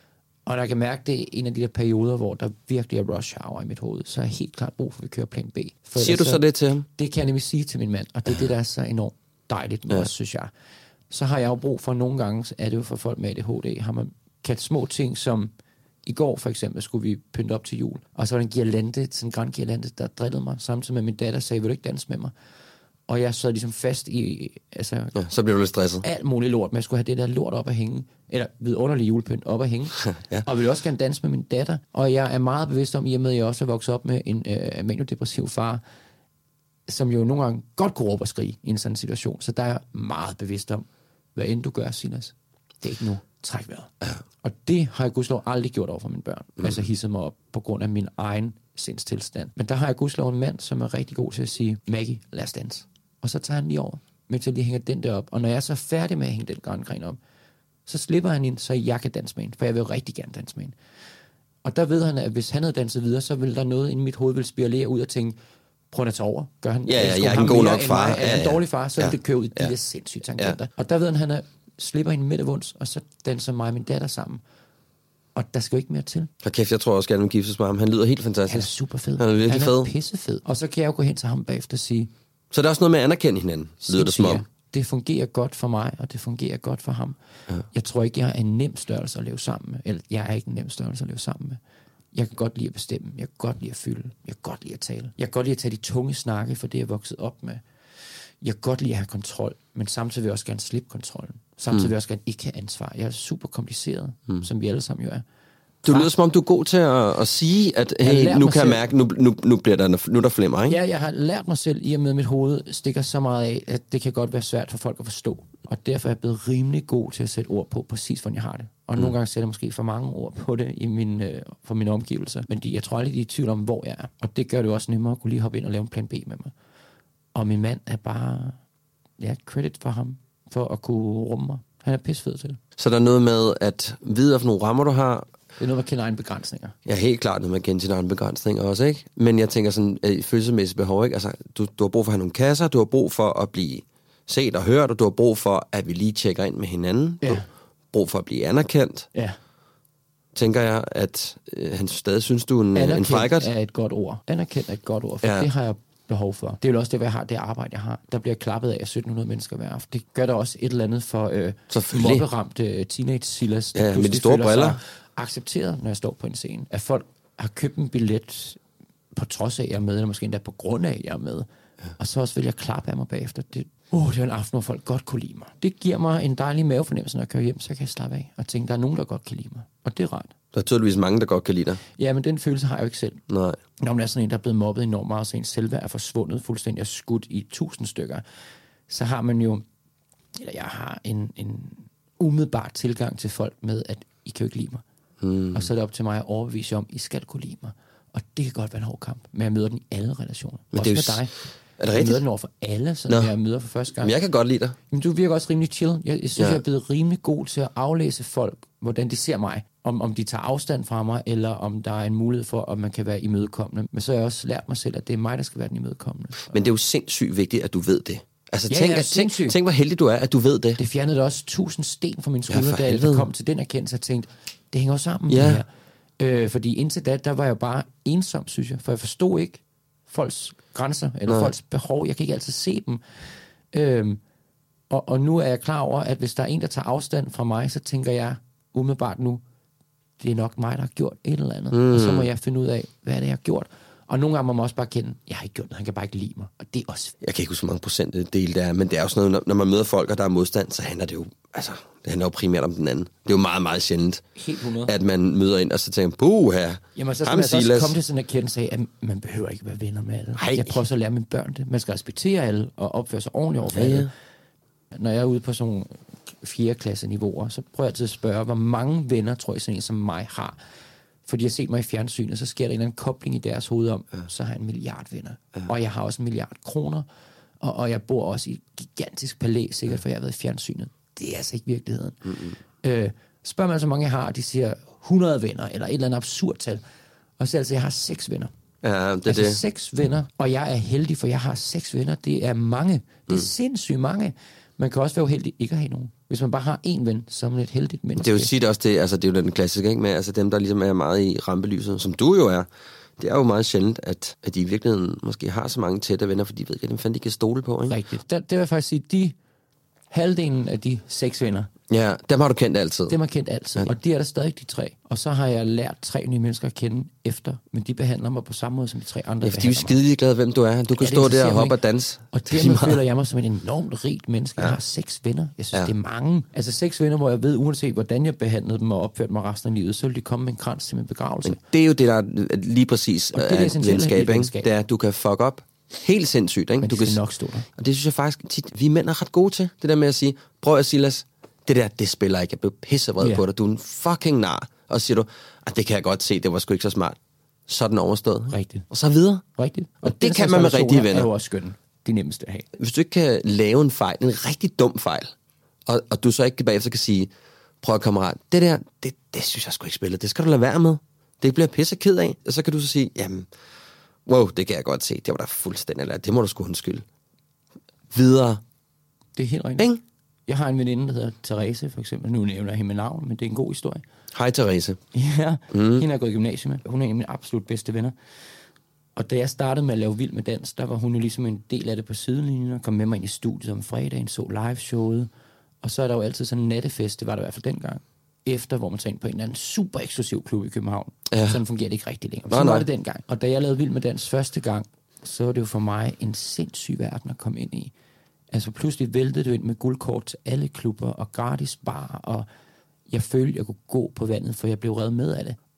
Og når jeg kan mærke, det er en af de der perioder, hvor der virkelig er rush hour i mit hoved, så er jeg helt klart brug for, at vi kører plan B. For Siger du så, så det til ham? Det kan jeg nemlig sige til min mand, og det er det, der er så enormt dejligt med ja. os, synes jeg. Så har jeg jo brug for, nogle gange, så er det jo for folk med A D H D, har man kaldt små ting, som i går for eksempel skulle vi pynte op til jul, og så var der en girlande, sådan en grand girlande, der drillede mig, samtidig med min datter sagde, vil du ikke danse med mig? Og jeg sad ligesom fast i, altså... Ja, så blev du lidt stresset. Alt muligt lort, men jeg skulle have det der lort op at hænge, eller vidunderlig julepynt op at hænge, ja. Og ville også gerne danse med min datter, og jeg er meget bevidst om, i og med at jeg også er vokset op med en øh, maniodepressiv far, som jo nogle gange godt kunne råbe og skrige i en sådan situation, så der er jeg meget bevidst om, hvad end du gør, Silas, det er ikke nu. Træk vejret. Ja. Og det har jeg gudslov aldrig gjort over for mine børn. Mm. Altså hisset mig op på grund af min egen sindstilstand. Men der har jeg gudslov en mand, som er rigtig god til at sige, Maggie, lad os danse. Og så tager han lige over, mens jeg lige hænger den der op. Og når jeg er så færdig med at hænge den grøngren op, så slipper han ind, så jeg kan danse med hende. For jeg vil jo rigtig gerne danse med hende. Og der ved han, at hvis han havde danset videre, så ville der noget inde i mit hoved ville spiralere ud og tænke, prøv at tage over. Gør han, ja, ja, jeg er en god nok far. Er han ja, en dårlig far, så ja. vil det køre ud i de ja. der sindssyge tangenter. Ja. Og der ved han, han er slipper hende midt af vunds, og så danser mig og min datter sammen. Og der skal jo ikke mere til. Og kæft, jeg tror også gerne, at giftes med ham. Han lyder helt fantastisk. Han er super fed. Han er virkelig han er fed. pissefed. Og så kan jeg jo gå hen til ham bagefter og sige... Så der er også noget med at anerkende hinanden, lyder det som om. Det fungerer godt for mig, og det fungerer godt for ham. Ja. Jeg tror ikke, jeg er en nem størrelse at leve sammen med. Eller jeg er ikke en nem størrelse at leve sammen med. Jeg kan godt lide at bestemme. Jeg kan godt lide at fylde. Jeg kan godt lide at tale. Jeg kan godt lide at tage de tunge snakke, for det jeg er vokset op med. Jeg kan godt lide at have kontrol, men samtidig vil jeg også gerne slippe kontrollen. Samtidig vil jeg også gerne ikke have ansvar. Jeg er super kompliceret, mm. som vi alle sammen jo er. Du lyder som om, du er god til at, at sige, at hey, nu kan jeg mærke, nu, nu, nu, bliver der, nu er der flimmer, ikke? Ja, jeg har lært mig selv, i og med mit hoved stikker så meget af, at det kan godt være svært for folk at forstå. Og derfor er jeg blevet rimelig god til at sætte ord på, præcis hvordan jeg har det. Og mm. nogle gange sætter jeg måske for mange ord på det i min, øh, for mine omgivelser. Men de, jeg tror aldrig, de er i tvivl om, hvor jeg er. Og det gør det også nemmere at kunne lige hoppe ind og lave en plan B med mig. Og min mand er bare, ja, credit for ham, for at kunne rumme mig. Han er pissefed til det. Så der er noget med at vide, hvilke nogle rammer du har. Det er noget med at kende egne begrænsninger. Ja, helt klart noget med at kende sine egne begrænsninger også, ikke? Men jeg tænker sådan, øh, følelsesmæssigt behov, ikke? Altså, du, du har brug for at have nogle kasser, du har brug for at blive set og hørt, og du har brug for, at vi lige tjekker ind med hinanden. Ja. Du har brug for at blive anerkendt. Ja. Tænker jeg, at øh, han stadig synes, du er en, en frækkert? Anerkendt er et godt ord. Anerkendt er et godt ord, for ja. Det har jeg behov for. Det er jo også det, jeg har, det arbejde, jeg har. Der bliver klappet af sytten hundrede mennesker hver aften. Det gør der også et eller andet for øh, mobberamte teenage-Silas. Ja, med de store briller. Accepteret, når jeg står på en scene. At folk har købt en billet på trods af, at jeg er med, eller måske endda på grund af, at jeg er med. Ja. Og så også vil jeg klappe af mig bagefter. Det, uh, det er en aften, hvor folk godt kunne lide mig. Det giver mig en dejlig mavefornemmelse, når jeg kører hjem, så kan jeg slappe af og tænke, der er nogen, der godt kan lide mig. Og det er rart. Der er tydeligvis mange, der godt kan lide dig. Ja, men den følelse har jeg jo ikke selv. Nej. Når man er sådan en, der er blevet mobbet enormt meget, så ens selvværd er forsvundet fuldstændig og skudt i tusind stykker, så har man jo, eller jeg har en, en umiddelbar tilgang til folk med, at I kan jo ikke lide mig. Hmm. Og så er det op til mig at overbevise om, I skal kunne lide mig. Og det kan godt være en hård kamp, men jeg møder den i alle relationer. Men også det er med dig. Er det jeg rigtigt? møder den over for alle, så jeg møder for første gang. Men jeg kan godt lide dig. Men du virker også rimelig chill. Jeg, jeg synes, ja. Jeg er blevet rimelig god til at aflæse folk, hvordan de ser mig. Om, om de tager afstand fra mig, eller om der er en mulighed for, at man kan være imødekommende. Men så har jeg også lært mig selv, at det er mig, der skal være den imødekommende. Men det er jo sindssygt vigtigt, at du ved det. Altså, ja, tænk, ja, at, tænk, tænk, hvor heldig du er, at du ved det. Det fjernede også tusind sten fra min skulder, ja, da jeg kom til den erkendelse, og tænkte, det hænger jo sammen ja. det her. Øh, fordi indtil da, der var jeg bare ensom, synes jeg. For jeg forstod ikke folks grænser, eller Nej. folks behov. Jeg kan ikke altid se dem. Øh, og, og nu er jeg klar over, at hvis der er en, der tager afstand fra mig, så tænker jeg umiddelbart nu, det er nok mig, der har gjort et eller andet. Mm. Og så må jeg finde ud af, hvad er det, jeg har gjort. Og nogle gange må man også bare kende, jeg har ikke gjort noget, han kan bare ikke lide mig. Og det er også... Jeg kan ikke huske, hvor mange procentdel det er, men det er jo sådan noget, når man møder folk, og der er modstand, så handler det jo, altså, det handler jo primært om den anden. Det er jo meget, meget sjældent, at man møder ind, og så tænker, puha, jamen, så skal man også komme til sådan en erkendelse af, at man behøver ikke være venner med alle. Ej. Jeg prøver så at lære mine børn det. Man skal respektere alle, og opføre sig ordentligt over for ja, ja. alle. Når jeg er ude på sådan nogle fjerde klasse niveauer, så prøver jeg til at spørge, hvor mange venner, tror jeg, sådan en som mig har. Fordi jeg har set mig i fjernsynet, så sker der en eller anden kobling i deres hoved om, ja. Så har jeg en milliard venner. Ja. Og jeg har også en milliard kroner, og, og jeg bor også i et gigantisk palæ, sikkert, for jeg har været i fjernsynet. Det er altså ikke virkeligheden. Mm-hmm. Øh, spørger man så mange jeg har, og de siger hundrede venner, eller et eller andet absurd tal. Og så altså, jeg har seks venner. Ja, det er altså det. seks venner, og jeg er heldig, for jeg har seks venner. Det er mange. Det er mm. sindssygt mange. Man kan også være uheldig ikke at have nogen. Hvis man bare har én ven, så er man et heldigt menneske. Det er jo sit også det, altså det er jo den klassiske, ikke? Med altså dem, der ligesom er meget i rampelyset, som du jo er. Det er jo meget sjældent, at, at de i virkeligheden måske har så mange tætte venner, for de ved ikke, at dem fanden de kan stole på, ikke? Rigtigt. Det, det vil jeg faktisk sige, de halvdelen af de seks venner. Ja, dem har du kendt altid. Dem har jeg kendt altid, ja. Og det er der stadig de tre. Og så har jeg lært tre nye mennesker at kende efter, men de behandler mig på samme måde som de tre andre. Ja, for de er jo skide glade, hvem du er. Du kan ja, stå der og hoppe og danse. Og dermed føler jeg mig som et enormt rigt menneske. Ja. Jeg har seks venner. Jeg synes, ja. Det er mange. Altså seks venner, hvor jeg ved, uanset hvordan jeg behandlede dem og opførte mig resten af livet, så vil de komme med en krans til min begravelse. Men det er jo det, der er lige præcis og det er et venskab, ikke? Det er, at du kan fuck op. Helt sindssygt, ikke? Men du kan kan nok stå der. Og det synes jeg faktisk tit, vi mænd er ret gode til. Det der med at sige, prøv at Silas, det der, det spiller ikke. Jeg blev pissevred yeah. på dig. Du er en fucking nar. Og så siger du, at det kan jeg godt se, det var sgu ikke så smart. Så er den overstået. Rigtigt. Og så videre. Rigtigt. Og, og det kan man med rigtige venner. Er jo også skønne. De nemmeste at have. Hvis du ikke kan lave en fejl, en rigtig dum fejl, og, og du så ikke bagefter kan sige, prøv at kammerat, det der, det, det synes jeg sgu ikke spiller. Det skal du lade være med. Det bliver pisse ked af. Og så kan du så sige, jamen, wow, det kan jeg godt se. Det var da fuldstændig lært. Det må du sgu undskylde. Videre. Det er helt rigtigt. Ikke? Jeg har en veninde, der hedder Therese, for eksempel. Nu nævner jeg hende med navn, men det er en god historie. Hej, Therese. Ja, mm. hende har jeg gået i gymnasiet med. Hun er en af mine absolut bedste venner. Og da jeg startede med at lave Vild med Dans, der var hun jo ligesom en del af det på sidelinjen, og kom med mig ind i studiet om fredagen, så liveshowet. Og så er der jo altid sådan en nattefest, det var der i hvert fald dengang, efter, hvor man tager ind på en eller anden super eksklusiv klub i København. Ja. Sådan fungerer det ikke rigtig længere. Så var det dengang. Og da jeg lavede Vild med Dans første gang, så var det jo for mig en sindssyg verden at komme ind i. Altså pludselig væltede det ind med guldkort til alle klubber og gratis bar, og jeg følte, jeg kunne gå på vandet, for jeg blev reddet med af det.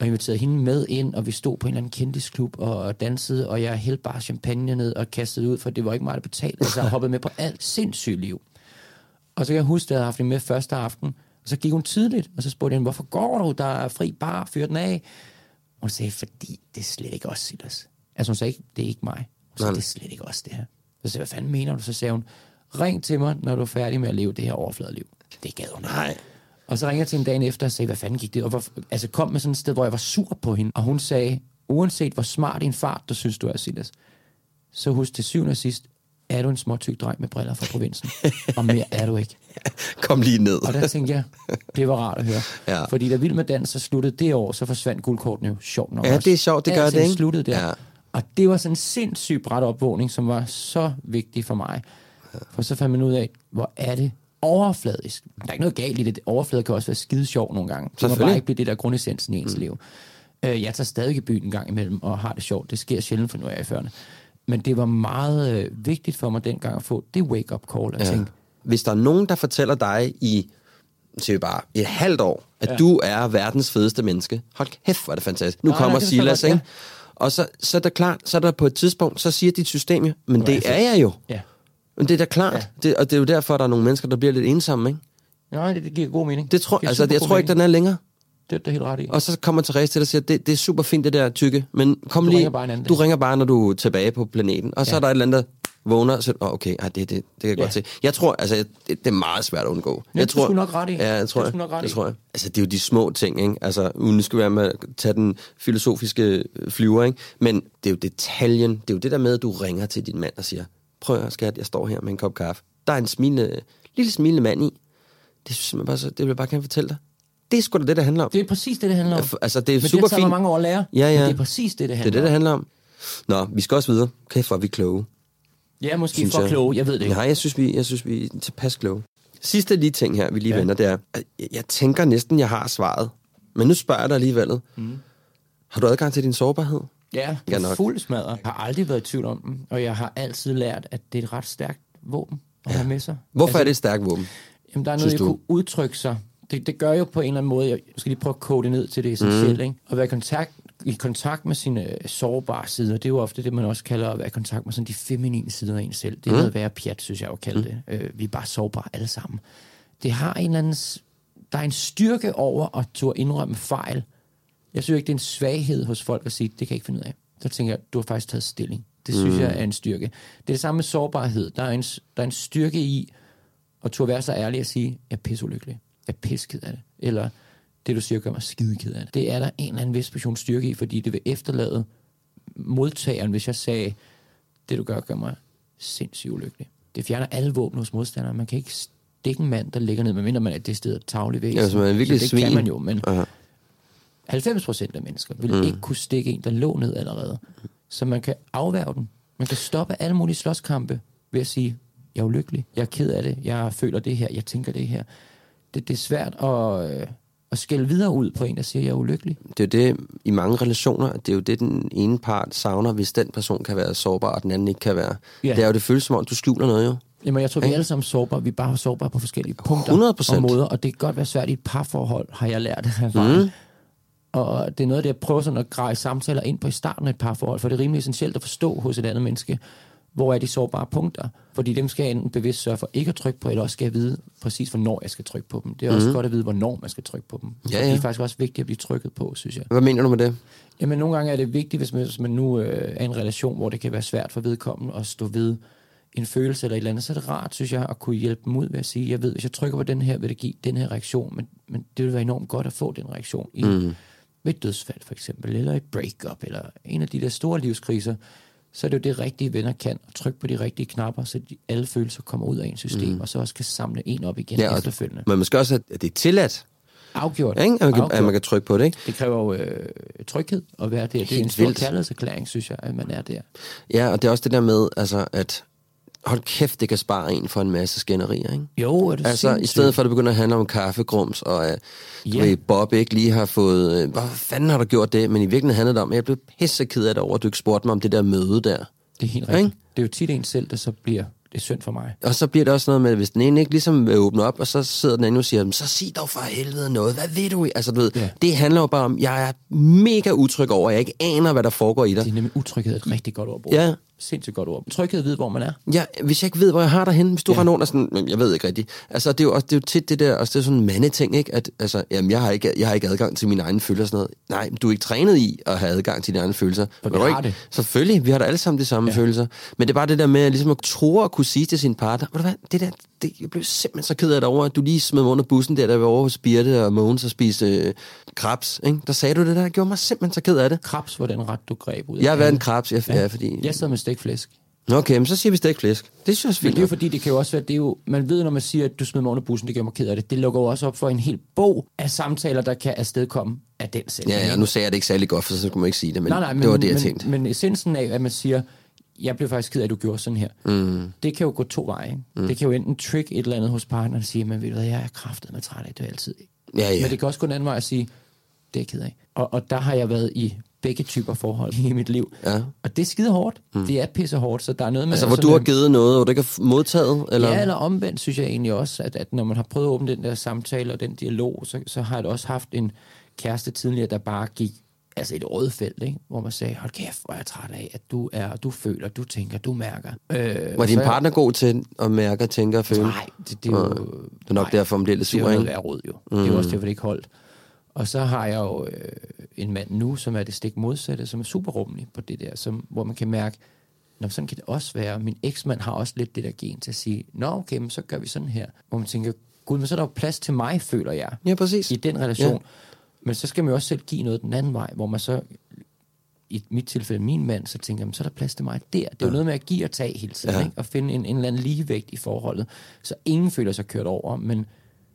og inviterede hende med ind, og vi stod på en eller anden kendisklub og dansede, og jeg hældte bare champagne ned og kastede ud, for det var ikke meget at betale. Altså, jeg hoppede med på alt sindssygt liv. Og så kan jeg huske, at jeg havde haft hende med første aften, og så gik hun tidligt, og så spurgte jeg hende, hvorfor går du? Der er fri bar, fyr den af. Og hun sagde, fordi det er slet ikke os, Silas. Altså hun sagde ikke, det er ikke mig. Hun sagde, det er slet ikke os, det her. Så sagde jeg, hvad fanden mener du? Så sagde hun, ring til mig, når du er færdig med at leve det her overfladeliv. Det gad hun ikke. Og så ringede jeg til en dagen efter og sagde, hvad fanden gik det? Og hvor, altså kom med sådan et sted, hvor jeg var sur på hende. Og hun sagde, uanset hvor smart en fart, du synes, du er, Silas, så husk til syvende og sidst, er du en småtyk dreng med briller fra provinsen. Og mere er du ikke. Kom lige ned. Og der tænkte jeg, det var rart at høre. Ja. Fordi da Vild med Dans så sluttede det år, så forsvandt guldkortene jo sjovt nok. Ja, også. det er sjovt, det gør Alting det, ikke? sluttede der. Ja. Og det var sådan en sindssyg bræt opvågning, som var så vigtig for mig. For så fandt man ud af, hvor er det overfladisk. Der er ikke noget galt i det. Overflade kan også være skide sjov nogle gange. Det må bare ikke blive det der grundessensen i ens mm. liv. Øh, jeg tager stadig i byen en gang imellem og har det sjovt. Det sker sjældent, for nu er jeg i fyrrerne. Men det var meget øh, vigtigt for mig dengang at få det wake-up call. At Ja. tænke, Hvis der er nogen, der fortæller dig i siger vi bare, et halvt år, at ja. du er verdens fedeste menneske, hold kæft, hvor er det fantastisk. Nu Nej, kommer nej, Silas, godt, ikke? Ja. Og så, så er det klart, så er der på et tidspunkt, så siger dit system jo, men det er jeg jo. Ja. Men det er da klart. Ja. Det, og det er jo derfor, der er nogle mennesker, der bliver lidt ensomme, ikke? Nej, det, det giver god mening. Det tror, det altså, jeg tror ikke, den er længere. Det er det helt ret i. Og så kommer Therese til dig og siger, det, det er super fint, det der tykke, men kom Du lige, ringer bare en anden du dag. ringer bare, når du er tilbage på planeten. Og så Ja. er der et eller andet, der vågner og siger, oh, okay, ej, det, det, det kan jeg Ja. godt se. Jeg tror, altså, det, det er meget svært at undgå. Ja, jeg du tror, skulle nok ret i. Ja, jeg tror, Du jeg, skulle nok ret det i. tror jeg. Altså, det er jo de små ting, ikke? Altså, nu skal vi være med at tage den filosofiske flyver, ikke? Men det er jo detaljen. Det er jo det der med, at du ringer til din mand og siger, prøv at skat, jeg står her med en kop kaffe. Der er en smilende, lille smilende mand i. Det synes jeg bare så, det vil jeg bare gerne fortælle dig. Det er sgu da det, det handler om. Det er præcis det, det handler om. Altså, det er Men super det har taget fint. mig mange år at lære. Ja, ja. Men det er præcis det, det Det handler er det, det om. handler om. Nå, vi skal også videre. Kæft, hvor er vi kloge. Ja, måske Synes for jeg. kloge, jeg ved det ikke. Nej, jeg synes, vi, jeg synes, vi er tilpas kloge. Sidste lige ting her, vi lige Ja. ja. vender, det er, at jeg, jeg tænker næsten, jeg har svaret. Men nu spørger jeg dig alligevel. Mm. Har du adgang til din sårbarhed? Ja, Ja, det er nok. fuld smadret. Jeg har aldrig været i tvivl om den, og jeg har altid lært, at det er et ret stærkt våben at have med sig. Hvorfor altså, er det et stærkt våben? Jamen, der er noget, synes jeg du? kunne udtrykke sig. Det, det gør jo på en eller anden måde, jeg skal lige prøve at kode det ned til det essentielt, mm. ikke? At være i kontakt, i kontakt med sine øh, sårbare sider, det er jo ofte det, man også kalder at være i kontakt med sådan de feminine sider af en selv. Det er mm. noget værre pjat, synes jeg jo at kalde det. Øh, vi er bare sårbare alle sammen. Det har en eller anden... s- Der er en styrke over at turde indrømme fejl. Jeg synes ikke, det er en svaghed hos folk at sige, det kan jeg ikke finde ud af. Så tænker jeg, du har faktisk taget stilling. Det synes mm. jeg er en styrke. Det er det samme med sårbarhed. Der er en, der er en styrke i at turde være så ærlig at sige, jeg er pisseulykkelig. Jeg er pisseked af det. Eller det, du siger, gør mig skideked af det. Det er der en eller anden vis portion styrke i, fordi det vil efterlade modtageren, hvis jeg sagde, det du gør, gør mig sindssygt ulykkelig. Det fjerner alle våben hos modstandere. Man kan ikke stikke en mand, der ligger ned, medmindre man er det sted tavlig væsen. Ja, hvis man er virkelig det svin. kan man jo, men Aha. halvfems procent af mennesker vil mm. ikke kunne stikke en, der lå ned allerede. Så man kan afværge den. Man kan stoppe alle mulige slåskampe ved at sige, jeg er ulykkelig, jeg er ked af det, jeg føler det her, jeg tænker det her. Det, det er svært at, øh, at skælde videre ud på en, der siger, jeg er ulykkelig. Det er jo det i mange relationer, det er jo det, den ene part savner, hvis den person kan være sårbar, og den anden ikke kan være. Ja. Det er jo det føles som om, du skjuler noget jo. Jamen, jeg tror, vi er Ikke? alle sammen sårbare. Vi er bare sårbare på forskellige punkter hundrede procent. og måder, og det kan godt være svært i et parforhold, har jeg lært af erfaring. Mm. Og det er noget af det, jeg prøver sådan at greje samtaler ind på i starten af et parforhold, for det er rimelig essentielt at forstå hos et andet menneske, hvor er de sårbare punkter. Fordi dem skal jeg enten bevidst sørge for ikke at trykke på, eller også skal jeg vide præcis, hvornår jeg skal trykke på dem. Det er også Mhm. godt at vide, hvornår man skal trykke på dem. Ja, Og det ja. er faktisk også vigtigt at blive trykket på, synes jeg. Hvad mener du med det? Jamen, nogle gange er det vigtigt, hvis man, hvis man nu øh, er i en relation, hvor det kan være svært for vedkommende at stå ved en følelse eller et eller andet, så er det rart, synes jeg, at kunne hjælpe dem ud ved at sige, jeg ved, hvis jeg trykker på den her, vil det give den her reaktion, men, men det vil være enormt godt at få den reaktion i, mm. ved et dødsfald for eksempel, eller et breakup, eller en af de der store livskriser, så er det jo det rigtige venner kan, at trykke på de rigtige knapper, så de, alle følelser kommer ud af en system, mm. og så også kan samle en op igen Ja, og- efterfølgende. Men måske også, at det er tilladt, Afgjort. ikke? At, man kan, Afgjort. at man kan trykke på det, ikke? Det kræver jo øh, tryghed at være der. Det er Helt en stor vildt. kærlighedserklæring, synes jeg, at man er der. Ja, og det er også det der med, altså, at hold kæft, det kan spare en for en masse skænderier, ikke? Jo, er det Altså, i sindssygt. stedet for, at det begynder at handle om kaffegrums, og uh, du Ja. ved, Bob ikke lige har fået, uh, hvad fanden har du gjort det? Men i virkeligheden handler det om, at jeg blev pisseked af det over, at du ikke spurgte mig om det der møde der. Det er helt Ikke? rigtigt. Det er jo tit en selv, der så bliver det er synd for mig. Og så bliver det også noget med, hvis den ene ikke ligesom vil åbne op, og så sidder den anden og siger, så sig dog for helvede noget, hvad ved du? Altså, du ved, ja. Det handler jo bare om, jeg er mega utryg over, jeg ikke aner, hvad der foregår i dig. Det er nemlig utryghed et rigtig godt ord at bruge. Ja. Sindssygt godt ord. Tryghed at vide, hvor man er. Ja, hvis jeg ikke ved, hvor jeg har dig henne, hvis du ja. har nogen, der sådan, jeg ved ikke rigtigt. Altså, det er jo også det er jo tit det der, og det er sådan en mandeting, ikke? At, altså, jamen, jeg har ikke, jeg har ikke adgang til mine egne følelser og sådan noget. Nej, du er ikke trænet i at have adgang til dine egne følelser. For vi har ikke? det. Selvfølgelig, vi har da alle sammen de samme ja. følelser. Men det er bare det der med, ligesom at tro at kunne sige til sin partner, ved du hvad, det der, det, jeg blev simpelthen så ked af det over, at du lige smed mig under bussen der, der var over hos Birte og Mogens og spiste øh, krabs, ikke? Der sagde du det der, gjorde mig simpelthen så ked af det. Krabs var den ret, du greb ud af. Jeg har været en krabs, jeg, ja. Ja, fordi... Jeg sad med stegflæsk. Okay, men så siger vi stegt flæsk. Det synes jeg fint. Men det er jo fordi, det kan jo også være, det er jo, man ved, når man siger, at du smider mig under bussen, det gør mig ked af det. Det lukker jo også op for en hel bog af samtaler, der kan afstedkomme af den sætning. Ja, ja, nu sagde jeg det ikke særlig godt, for så skulle man ikke sige det, men, nej, nej, men det var det, jeg men, tænkte. Men essensen af, at man siger, jeg blev faktisk ked af, at du gjorde sådan her. Mm. Det kan jo gå to veje. Mm. Det kan jo enten trick et eller andet hos partneren og sige, men ved du hvad, jeg er kraftet med træt af det altid. Ja, ja. Men det kan også gå en anden vej og sige, det er jeg ked af. Og, og der har jeg været i begge typer forhold i mit liv. Ja. Og det er skide hårdt. Mm. Det er pisse hårdt, så der er noget med... Altså, hvor du har givet noget, og du ikke har modtaget? Eller? Ja, eller omvendt, synes jeg egentlig også, at, at når man har prøvet at åbne den der samtale og den dialog, så, så har jeg også haft en kæreste tidligere, der bare gik altså et rødt felt, ikke? Hvor man sagde, hold kæft, hvor er jeg træt af, at du er, du føler, du tænker, du mærker. Øh, var din partner jeg... god til at mærke, tænke og føle? Nej, det, det er jo... Det er nok nej, derfor, man bliver lidt sur, ikke? Det er jo noget råd, jo. Mm. Det er jo også derfor, det ikke holdt. Og så har jeg jo øh, en mand nu, som er det stik modsatte, som er super rummelig på det der, som, hvor man kan mærke, nå, sådan kan det også være. Min eksmand har også lidt det der gen til at sige, nå okay, men så gør vi sådan her. Hvor man tænker, gud, men så er der jo plads til mig, føler jeg. Ja, præcis. I den relation. Ja. Men så skal man jo også selv give noget den anden vej, hvor man så, i mit tilfælde, min mand, så tænker man, så er der plads til mig der. Det er ja. jo noget med at give og tage hele tiden, ja. ikke? Og finde en, en eller anden ligevægt i forholdet. Så ingen føler sig kørt over, men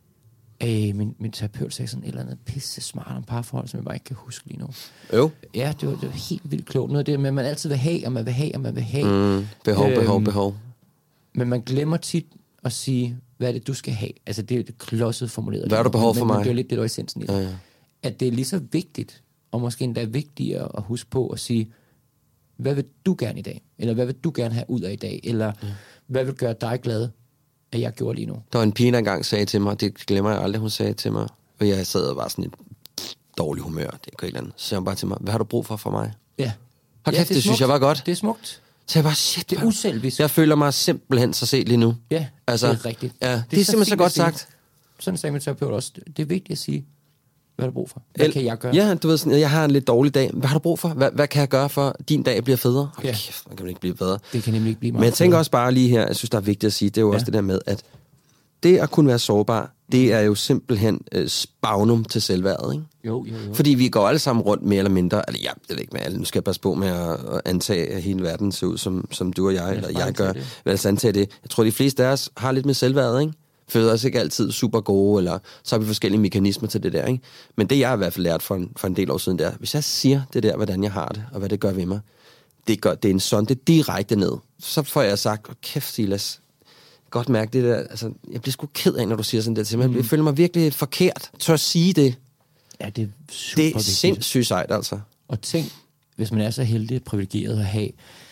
øh, min, min terapeut sagde sådan et eller andet pisse smart om parforhold, som jeg bare ikke kan huske lige nu. Jo. Ja, det var, det var helt vildt klogt. Noget af det med, at man altid vil have, og man vil have, og man vil have. Mm, behov, øhm, behov, behov. Men man glemmer tit at sige, hvad er det, du skal have? Altså, det er det klodset formuleret. Hvad er du behov for men, mig? Men det er lidt det, der er essensen i det. Ja, ja. At det er lige så vigtigt, og måske endda vigtigere at huske på at sige, hvad vil du gerne i dag? Eller hvad vil du gerne have ud af i dag? Eller ja. hvad vil gøre dig glad, at jeg gjorde lige nu? Der var en pige, der engang sagde til mig, det glemmer jeg aldrig, hun sagde til mig, og jeg sad og var sådan i dårlig humør, det er ikke et eller andet. Så sagde hun bare til mig, hvad har du brug for for mig? Ja. Hold kæft, ja, det, det synes jeg var godt. Det er smukt. Så jeg bare, shit, det er uselvisk. Jeg føler mig simpelthen så set lige nu. Ja, altså, det er rigtigt. Ja, det, det er, er simpelthen så godt sagt. Sådan sagde min terapeut også. Det er vigtigt at sige, hvad har du brug for? Hvad El- kan jeg gøre? Ja, du ved sådan, jeg har en lidt dårlig dag. Hvad har du brug for? Hvad, hvad kan jeg gøre for, at din dag bliver federe? Ja. Okay, det kan ikke blive bedre. Det kan nemlig ikke blive meget. Men jeg tænker federe. også bare lige her, jeg synes, der er vigtigt at sige, det er jo ja. også det der med, at det at kunne være sårbar, det er jo simpelthen øh, spagnum til selvværdet, ikke? Jo, jo, jo. Fordi vi går alle sammen rundt mere eller mindre, eller ja, det er ikke med alle, nu skal jeg passe på med at, at antage, at hele verden ser ud, som, som du og jeg, eller jeg gør. Det. Men altså antage det. Jeg tror, de fleste af os har lidt med selvværdet, ikke? Føler os ikke altid super gode, eller så har vi forskellige mekanismer til det der, ikke? Men det, jeg har i hvert fald lært for en, for en del år siden, der, hvis jeg siger det der, hvordan jeg har det, og hvad det gør ved mig, det, gør, det er en sonde direkte ned. Så får jeg sagt, oh, kæft Silas, godt mærke det der, altså, jeg bliver sgu ked af, når du siger sådan der til mig. Mm. Jeg føler mig virkelig forkert. Tør at sige det. Ja, det er super Det er sindssygt sejt, altså. Og tænk, hvis man er så heldig privilegeret at have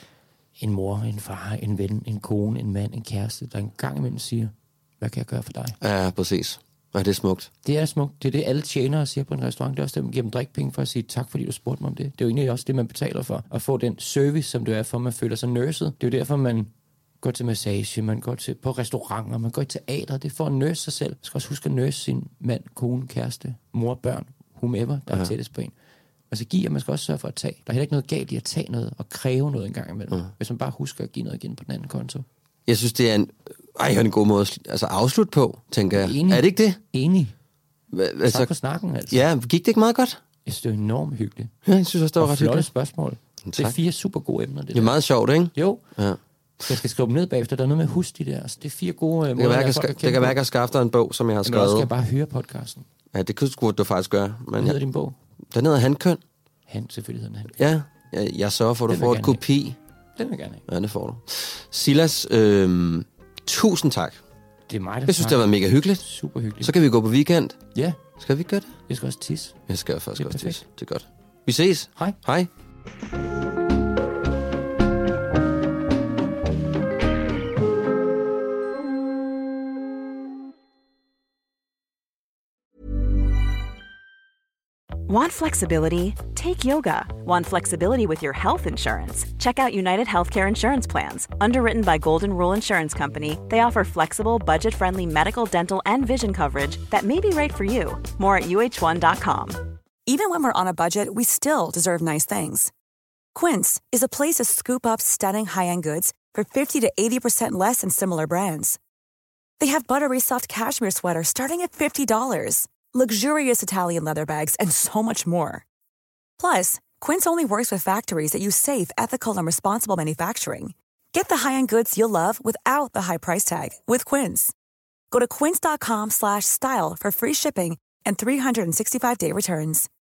en mor, en far, en ven, en kone, en mand, en kæreste, der en gang imellem siger, hvad kan jeg gøre for dig? Ja, præcis. Ja, det er smukt. Det er smukt. Det er det, alle tjenere siger på en restaurant. Det er også dem, der giver dem drikpenge for at sige tak, fordi du spurgte mig om det. Det er jo egentlig også det, man betaler for. At få den service, som det er for, man føler sig nurset. Det er jo derfor, man går til massage, man går til på restauranter, man går i teater. Det er for at nurse sig selv. Man skal også huske at nurse sin mand, kone, kæreste, mor, børn, whomever, der ja. er tættest på en. Og så giver man skal også sørge for at tage. Der er heller ikke noget galt i at tage noget og kræve noget en gang imellem. Ja. Hvis man bare husker at give noget igen på den anden konto. Jeg synes, det er en, ej, en god måde at altså, afslutte på, tænker jeg. Enig. Er det ikke det? Enig. Hva, altså, tak for snakken, altså. Ja, gik det ikke meget godt? Jeg synes, det var enormt hyggeligt. Ja, jeg synes også, det var og ret flotte hyggeligt. spørgsmål. Tak. Det er fire super gode emner. Det, det er meget sjovt, ikke? Jo. Ja. Så jeg skal skrive dem ned bagefter. Der er noget med at huske de der. Altså, det er fire gode det måder, kan være, jeg skal, det kan være, at jeg skaffe dig en bog, som jeg har skrevet. Men også skal jeg bare høre podcasten. Ja, det kunne du faktisk gøre. Men hvad hedder din bog? Den hedder Handkøn. Han, selvfølgelig hedder den Handkøn. Ja, jeg, jeg sørger for, at du får et kopi. Den vil jeg gerne have. Ja, det får du. Silas, øh, tusind tak. Det er mig, der Jeg synes, det har været mega hyggeligt. Super hyggeligt. Så kan vi gå på weekend. Ja. Skal vi gøre det? Jeg skal også tisse. Jeg skal faktisk det også tisse. Det er godt. Vi ses. Hej. Hej. Want flexibility? Take yoga. Want flexibility with your health insurance? Check out United Healthcare Insurance Plans. Underwritten by Golden Rule Insurance Company, they offer flexible, budget-friendly medical, dental, and vision coverage that may be right for you. More at U H one dot com. Even when we're on a budget, we still deserve nice things. Quince is a place to scoop up stunning high-end goods for fifty to eighty percent less than similar brands. They have buttery soft cashmere sweaters starting at fifty dollars, luxurious Italian leather bags, and so much more. Plus, Quince only works with factories that use safe, ethical, and responsible manufacturing. Get the high-end goods you'll love without the high price tag with Quince. Go to quince dot com slash style for free shipping and three sixty-five day returns.